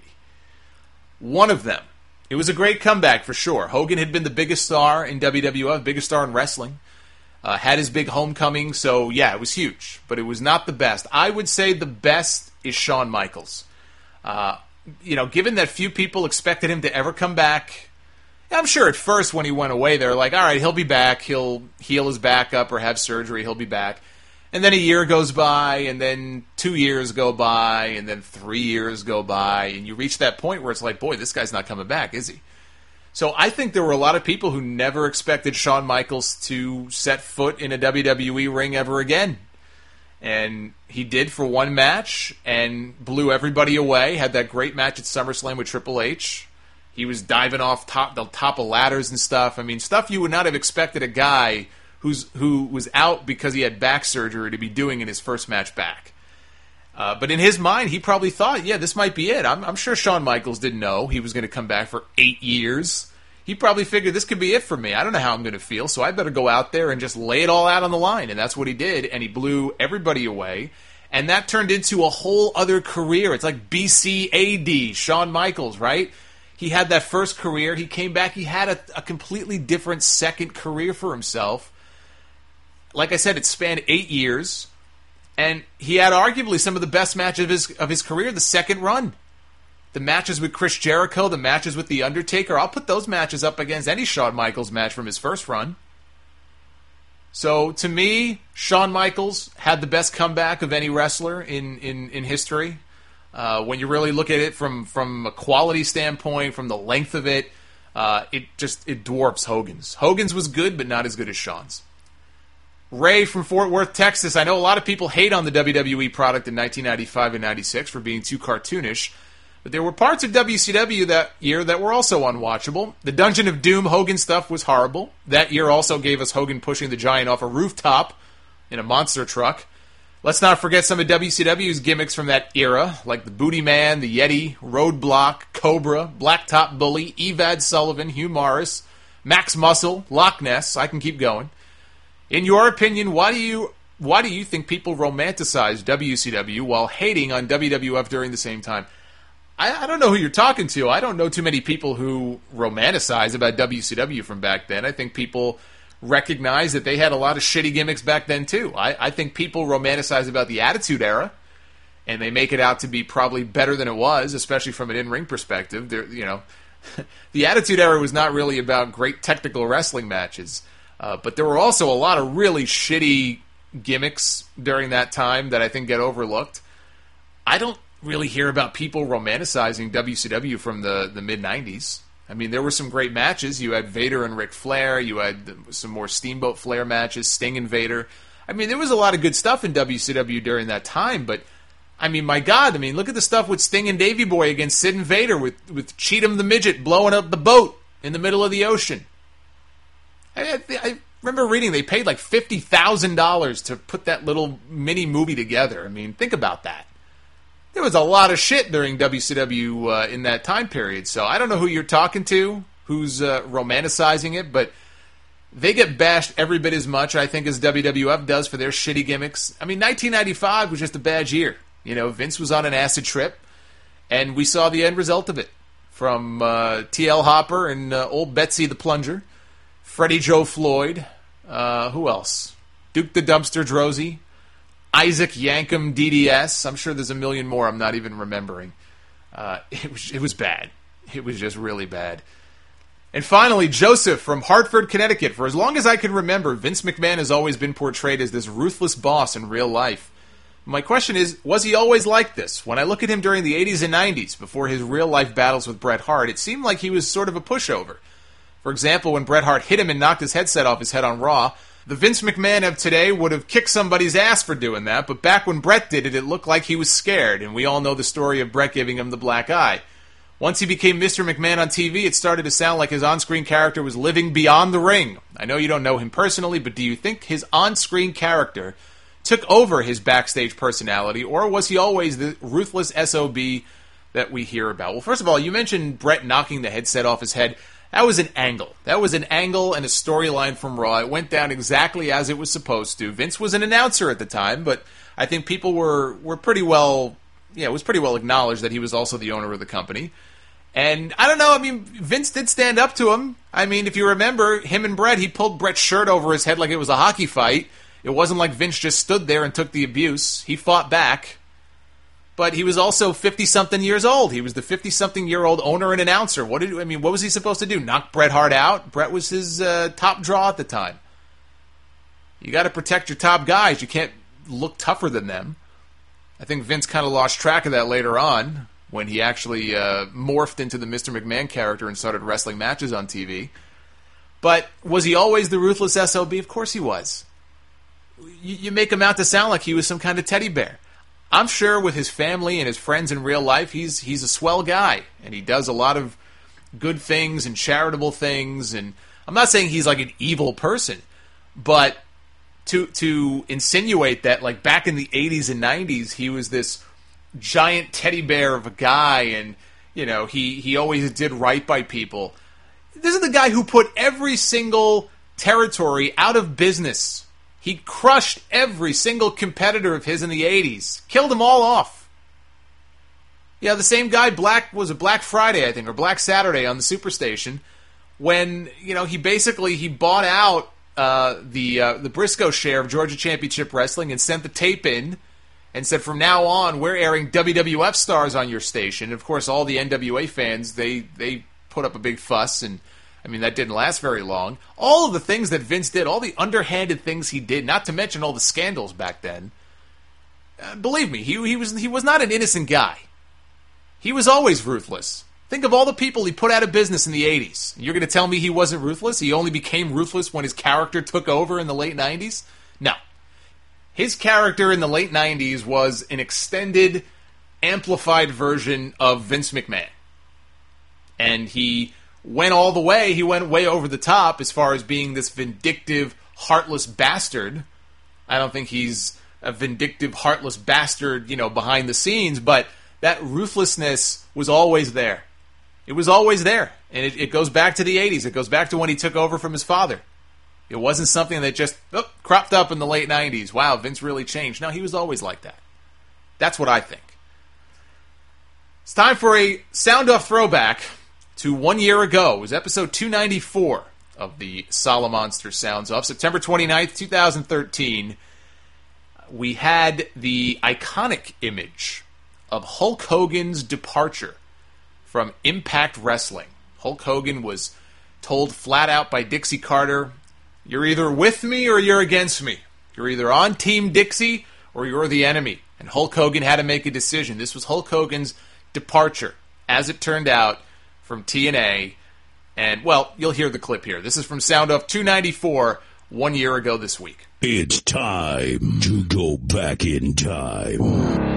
One of them. It was a great comeback for sure. Hogan had been the biggest star in W W F, biggest star in wrestling. Uh, had his big homecoming, so yeah, it was huge. But it was not the best. I would say the best is Shawn Michaels. Uh, you know, given that few people expected him to ever come back, I'm sure at first when he went away, they were like, all right, he'll be back. He'll heal his back up or have surgery. He'll be back. And then a year goes by, and then two years go by, and then three years go by, and you reach that point where it's like, boy, this guy's not coming back, is he? So I think there were a lot of people who never expected Shawn Michaels to set foot in a W W E ring ever again. And he did for one match, and blew everybody away, had that great match at SummerSlam with Triple H. He was diving off top the top of ladders and stuff. I mean, stuff you would not have expected a guy who's who was out because he had back surgery to be doing in his first match back. Uh, but in his mind, he probably thought, yeah, this might be it. I'm, I'm sure Shawn Michaels didn't know he was going to come back for eight years. He probably figured this could be it for me. I don't know how I'm going to feel, so I better go out there and just lay it all out on the line. And that's what he did, and he blew everybody away. And that turned into a whole other career. It's like B C A D, Shawn Michaels, right? he had that first career. He came back. He had a, a completely different second career for himself. Like I said, it spanned eight years. And he had arguably some of the best matches of his, of his career the second run. The matches with Chris Jericho, the matches with The Undertaker. I'll put those matches up against any Shawn Michaels match from his first run. So, to me, Shawn Michaels had the best comeback of any wrestler in, in, in history. Uh, when you really look at it from, from a quality standpoint, from the length of it, uh, it just it dwarfs Hogan's. Hogan's was good, but not as good as Shawn's. Ray from Fort Worth, Texas. I know a lot of people hate on the W W E product in nineteen ninety-five and ninety-six for being too cartoonish, but there were parts of W C W that year that were also unwatchable. The Dungeon of Doom Hogan stuff was horrible. That year also gave us Hogan pushing the Giant off a rooftop in a monster truck. Let's not forget some of W C W's gimmicks from that era, like the Booty Man, the Yeti, Roadblock, Cobra, Blacktop Bully, Evad Sullivan, Hugh Morris, Max Muscle, Loch Ness. I can keep going. In your opinion, why do you why do you think people romanticize W C W while hating on W W F during the same time? I, I don't know who you're talking to. I don't know too many people who romanticize about W C W from back then. I think people recognize that they had a lot of shitty gimmicks back then too. I, I think people romanticize about the Attitude Era, and they make it out to be probably better than it was, especially from an in-ring perspective. They're, you know, the Attitude Era was not really about great technical wrestling matches. Uh, but there were also a lot of really shitty gimmicks during that time that I think get overlooked. I don't really hear about people romanticizing W C W from the, the mid-nineties. I mean, there were some great matches. You had Vader and Ric Flair. You had some more Steamboat Flair matches, Sting and Vader. I mean, there was a lot of good stuff in W C W during that time, but I mean, my God, I mean, look at the stuff with Sting and Davey Boy against Sid and Vader with, with Cheatham the Midget blowing up the boat in the middle of the ocean. I, I remember reading they paid like fifty thousand dollars to put that little mini movie together. I mean, think about that. There was a lot of shit during W C W uh, in that time period, so I don't know who you're talking to, who's uh, romanticizing it, but they get bashed every bit as much, I think, as W W F does for their shitty gimmicks. I mean, nineteen ninety-five was just a bad year. You know, Vince was on an acid trip, and we saw the end result of it from uh, T L Hopper and uh, old Betsy the Plunger. Freddie Joe Floyd, uh, who else? Duke the Dumpster Droese, Isaac Yankem D D S. I'm sure there's a million more I'm not even remembering. Uh, it was it was bad. It was just really bad. And finally, Joseph from Hartford, Connecticut. For as long as I can remember, Vince McMahon has always been portrayed as this ruthless boss in real life. My question is, was he always like this? When I look at him during the eighties and nineties, before his real-life battles with Bret Hart, it seemed like he was sort of a pushover. For example, when Bret Hart hit him and knocked his headset off his head on Raw, the Vince McMahon of today would have kicked somebody's ass for doing that, but back when Bret did it, it looked like he was scared, and we all know the story of Bret giving him the black eye. Once he became Mister McMahon on T V, it started to sound like his on-screen character was living beyond the ring. I know you don't know him personally, but do you think his on-screen character took over his backstage personality, or was he always the ruthless S O B that we hear about? Well, first of all, you mentioned Bret knocking the headset off his head. That was an angle. That was an angle and a storyline from Raw. It went down exactly as it was supposed to. Vince was an announcer at the time, but I think people were, were pretty well, yeah, it was pretty well acknowledged that he was also the owner of the company. And I don't know, I mean, Vince did stand up to him. I mean, if you remember, him and Bret, he pulled Bret's shirt over his head like it was a hockey fight. It wasn't like Vince just stood there and took the abuse. He fought back. But he was also fifty-something years old. He was the fifty-something-year-old owner and announcer. What did I mean? What was he supposed to do? Knock Bret Hart out? Bret was his uh, top draw at the time. You got to protect your top guys. You can't look tougher than them. I think Vince kind of lost track of that later on when he actually uh, morphed into the Mister McMahon character and started wrestling matches on T V. But was he always the ruthless S O B? Of course he was. You, you make him out to sound like he was some kind of teddy bear. I'm sure with his family and his friends in real life, he's he's a swell guy, and he does a lot of good things and charitable things. And I'm not saying he's like an evil person, but to to insinuate that like back in the eighties and nineties, he was this giant teddy bear of a guy, and you know he he always did right by people. This is the guy who put every single territory out of business. He crushed every single competitor of his in the eighties. Killed them all off. Yeah, the same guy, Black, was it Black Friday, I think, or Black Saturday on the Superstation, when, you know, he basically, he bought out uh, the uh, the Briscoe share of Georgia Championship Wrestling and sent the tape in and said, from now on, we're airing W W F stars on your station. And of course, all the N W A fans, they, they put up a big fuss, and, I mean, that didn't last very long. All of the things that Vince did, all the underhanded things he did, not to mention all the scandals back then, uh, believe me, he, he was he was not an innocent guy. He was always ruthless. Think of all the people he put out of business in the eighties. You're going to tell me he wasn't ruthless? He only became ruthless when his character took over in the late nineties? No. His character in the late nineties was an extended, amplified version of Vince McMahon. And he went all the way. He went way over the top as far as being this vindictive, heartless bastard. I don't think he's a vindictive, heartless bastard, you know, behind the scenes, but that ruthlessness was always there. It was always there. And it, it goes back to the eighties. It goes back to when he took over from his father. It wasn't something that just oh, cropped up in the late nineties. Wow, Vince really changed. No, he was always like that. That's what I think. It's time for a sound-off throwback to one year ago. It was episode two ninety-four of the Solomonster Sounds Off. September twenty-ninth, twenty thirteen. We had the iconic image of Hulk Hogan's departure from Impact Wrestling. Hulk Hogan was told flat out by Dixie Carter, you're either with me or you're against me. You're either on Team Dixie or you're the enemy. And Hulk Hogan had to make a decision. This was Hulk Hogan's departure, as it turned out, from T N A. And, well, you'll hear the clip here. This is from Sound Off two ninety-four, one year ago this week. It's time to go back in time.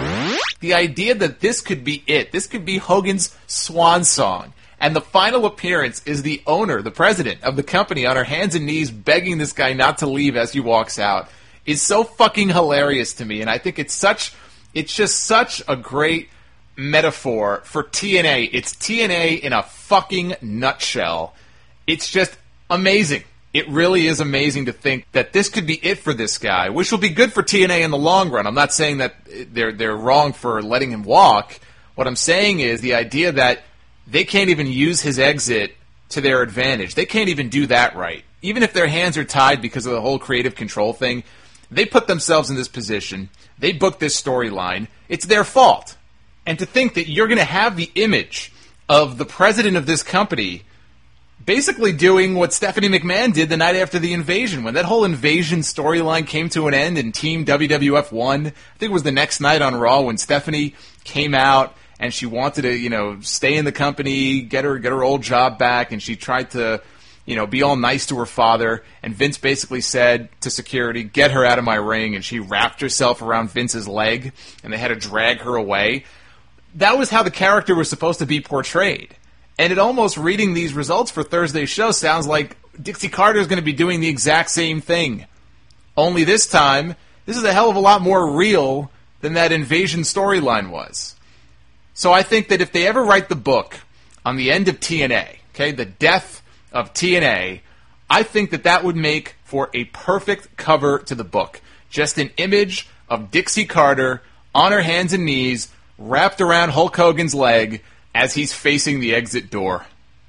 The idea that this could be it, this could be Hogan's swan song, and the final appearance is the owner, the president of the company, on her hands and knees begging this guy not to leave as he walks out, is so fucking hilarious to me, and I think it's such, it's just such a great metaphor for T N A. It's T N A in a fucking nutshell. It's just amazing. It really is amazing to think that this could be it for this guy, which will be good for T N A in the long run. I'm not saying that they're they're wrong for letting him walk. What I'm saying is the idea that they can't even use his exit to their advantage. They can't even do that right. Even if their hands are tied because of the whole creative control thing, they put themselves in this position. They booked this storyline. It's their fault. And to think that you're going to have the image of the president of this company basically doing what Stephanie McMahon did the night after the invasion. When that whole invasion storyline came to an end and Team W W F won, I think it was the next night on Raw when Stephanie came out and she wanted to, you know, stay in the company, get her get her old job back, and she tried to, you know, be all nice to her father, and Vince basically said to security, get her out of my ring, and she wrapped herself around Vince's leg, and they had to drag her away. That was how the character was supposed to be portrayed. And it almost, reading these results for Thursday's show, sounds like Dixie Carter is going to be doing the exact same thing. Only this time, this is a hell of a lot more real than that invasion storyline was. So I think that if they ever write the book on the end of T N A, okay, the death of T N A, I think that that would make for a perfect cover to the book. Just an image of Dixie Carter on her hands and knees, wrapped around Hulk Hogan's leg, as he's facing the exit door.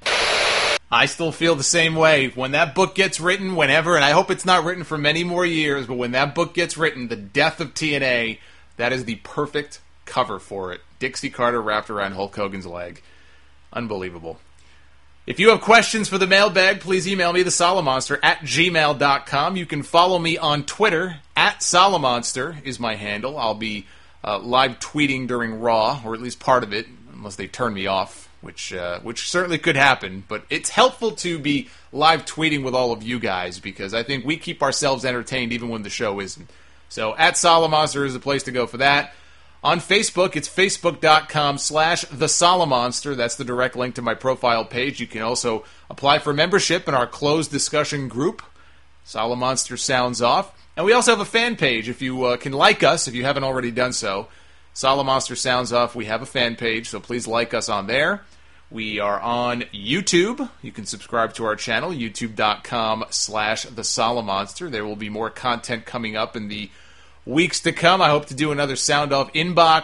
I still feel the same way. When that book gets written, whenever, and I hope it's not written for many more years, but when that book gets written, The Death of T N A, that is the perfect cover for it. Dixie Carter wrapped around Hulk Hogan's leg. Unbelievable. If you have questions for the mailbag, please email me, the Solomonster, at gmail dot com. You can follow me on Twitter, at Solomonster is my handle. I'll be uh, live tweeting during Raw, or at least part of it, unless they turn me off, which uh, which certainly could happen. But it's helpful to be live tweeting with all of you guys, because I think we keep ourselves entertained even when the show isn't. So at Solomonster is the place to go for that. On Facebook, it's facebook.com slash the Solomonster. That's the direct link to my profile page. You can also apply for membership in our closed discussion group, Solomonster Sounds Off. And we also have a fan page. If you uh, can like us, if you haven't already done so, Solomonster Sounds Off, we have a fan page, so please like us on there. We are on YouTube. You can subscribe to our channel, youtube.com slash the Solomonster. There will be more content coming up in the weeks to come. I hope to do another Sound Off Inbox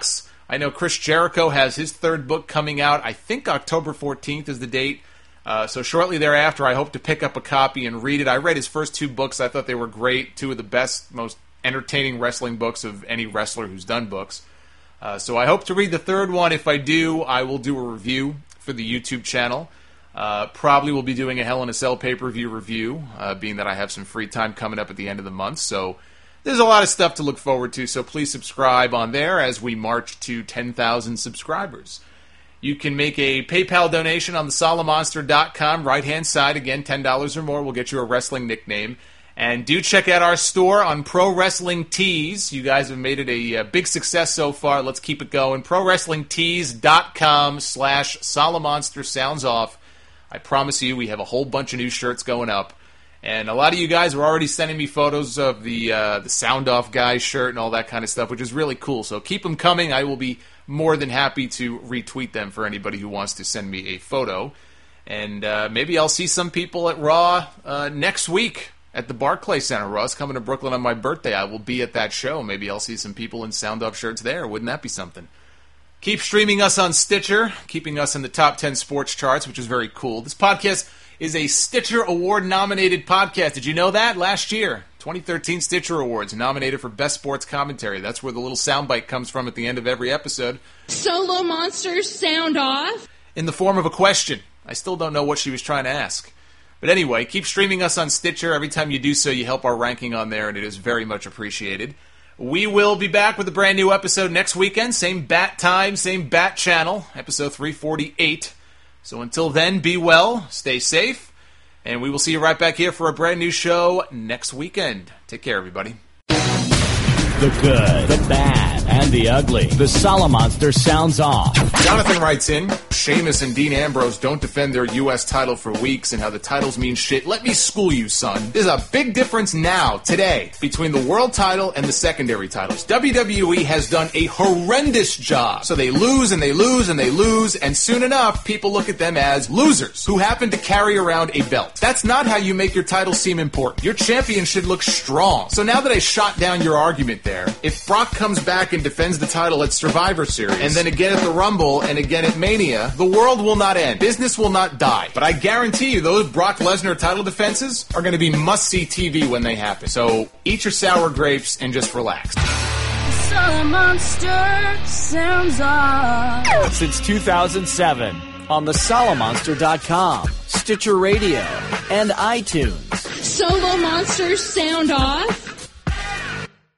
I know Chris Jericho has his third book coming out. I think October fourteenth is the date. Uh, so shortly thereafter, I hope to pick up a copy and read it. I read his first two books. I thought they were great. Two of the best, most entertaining wrestling books of any wrestler who's done books. Uh, so I hope to read the third one. If I do, I will do a review for the YouTube channel. Uh, probably will be doing a Hell in a Cell pay-per-view review, uh, being that I have some free time coming up at the end of the month. So there's a lot of stuff to look forward to. So please subscribe on there as we march to ten thousand subscribers. You can make a PayPal donation on the Solomonster dot com, right-hand side. Again, ten dollars or more will get you a wrestling nickname. And do check out our store on Pro Wrestling Tees. You guys have made it a, a big success so far. Let's keep it going. Pro Wrestling Tees dot com slash Solomonster sounds off. I promise you we have a whole bunch of new shirts going up. And a lot of you guys were already sending me photos of the uh, the Sound Off Guy shirt and all that kind of stuff, which is really cool. So keep them coming. I will be more than happy to retweet them for anybody who wants to send me a photo. And uh, maybe I'll see some people at Raw uh, next week at the Barclays Center. Raw's coming to Brooklyn on my birthday. I will be at that show. Maybe I'll see some people in Sound Off shirts there. Wouldn't that be something? Keep streaming us on Stitcher, keeping us in the top ten sports charts, which is very cool. This podcast is a Stitcher Award-nominated podcast. Did you know that? Last year, twenty thirteen Stitcher Awards, nominated for Best Sports Commentary. That's where the little soundbite comes from at the end of every episode. Solo Monsters sound off? In the form of a question. I still don't know what she was trying to ask. But anyway, keep streaming us on Stitcher. Every time you do so, you help our ranking on there, and it is very much appreciated. We will be back with a brand new episode next weekend. Same bat time, same bat channel, episode three forty-eight. So until then, be well, stay safe, and we will see you right back here for a brand new show next weekend. Take care, everybody. The good, the bad, and the ugly. The Solomonster sounds off. Jonathan writes in, Sheamus and Dean Ambrose don't defend their U S title for weeks and how the titles mean shit. Let me school you, son. There's a big difference now, today, between the world title and the secondary titles. W W E has done a horrendous job. So they lose and they lose and they lose, and soon enough, people look at them as losers who happen to carry around a belt. That's not how you make your title seem important. Your champion should look strong. So now that I shot down your argument there, if Brock comes back and defends the title at Survivor Series, and then again at the Rumble, and again at Mania, the world will not end. Business will not die. But I guarantee you those Brock Lesnar title defenses are going to be must-see T V when they happen. So eat your sour grapes and just relax. Solomonster sounds off. Since two thousand seven, on the Solomonster dot com, Stitcher Radio, and iTunes. Solo Monsters sound off?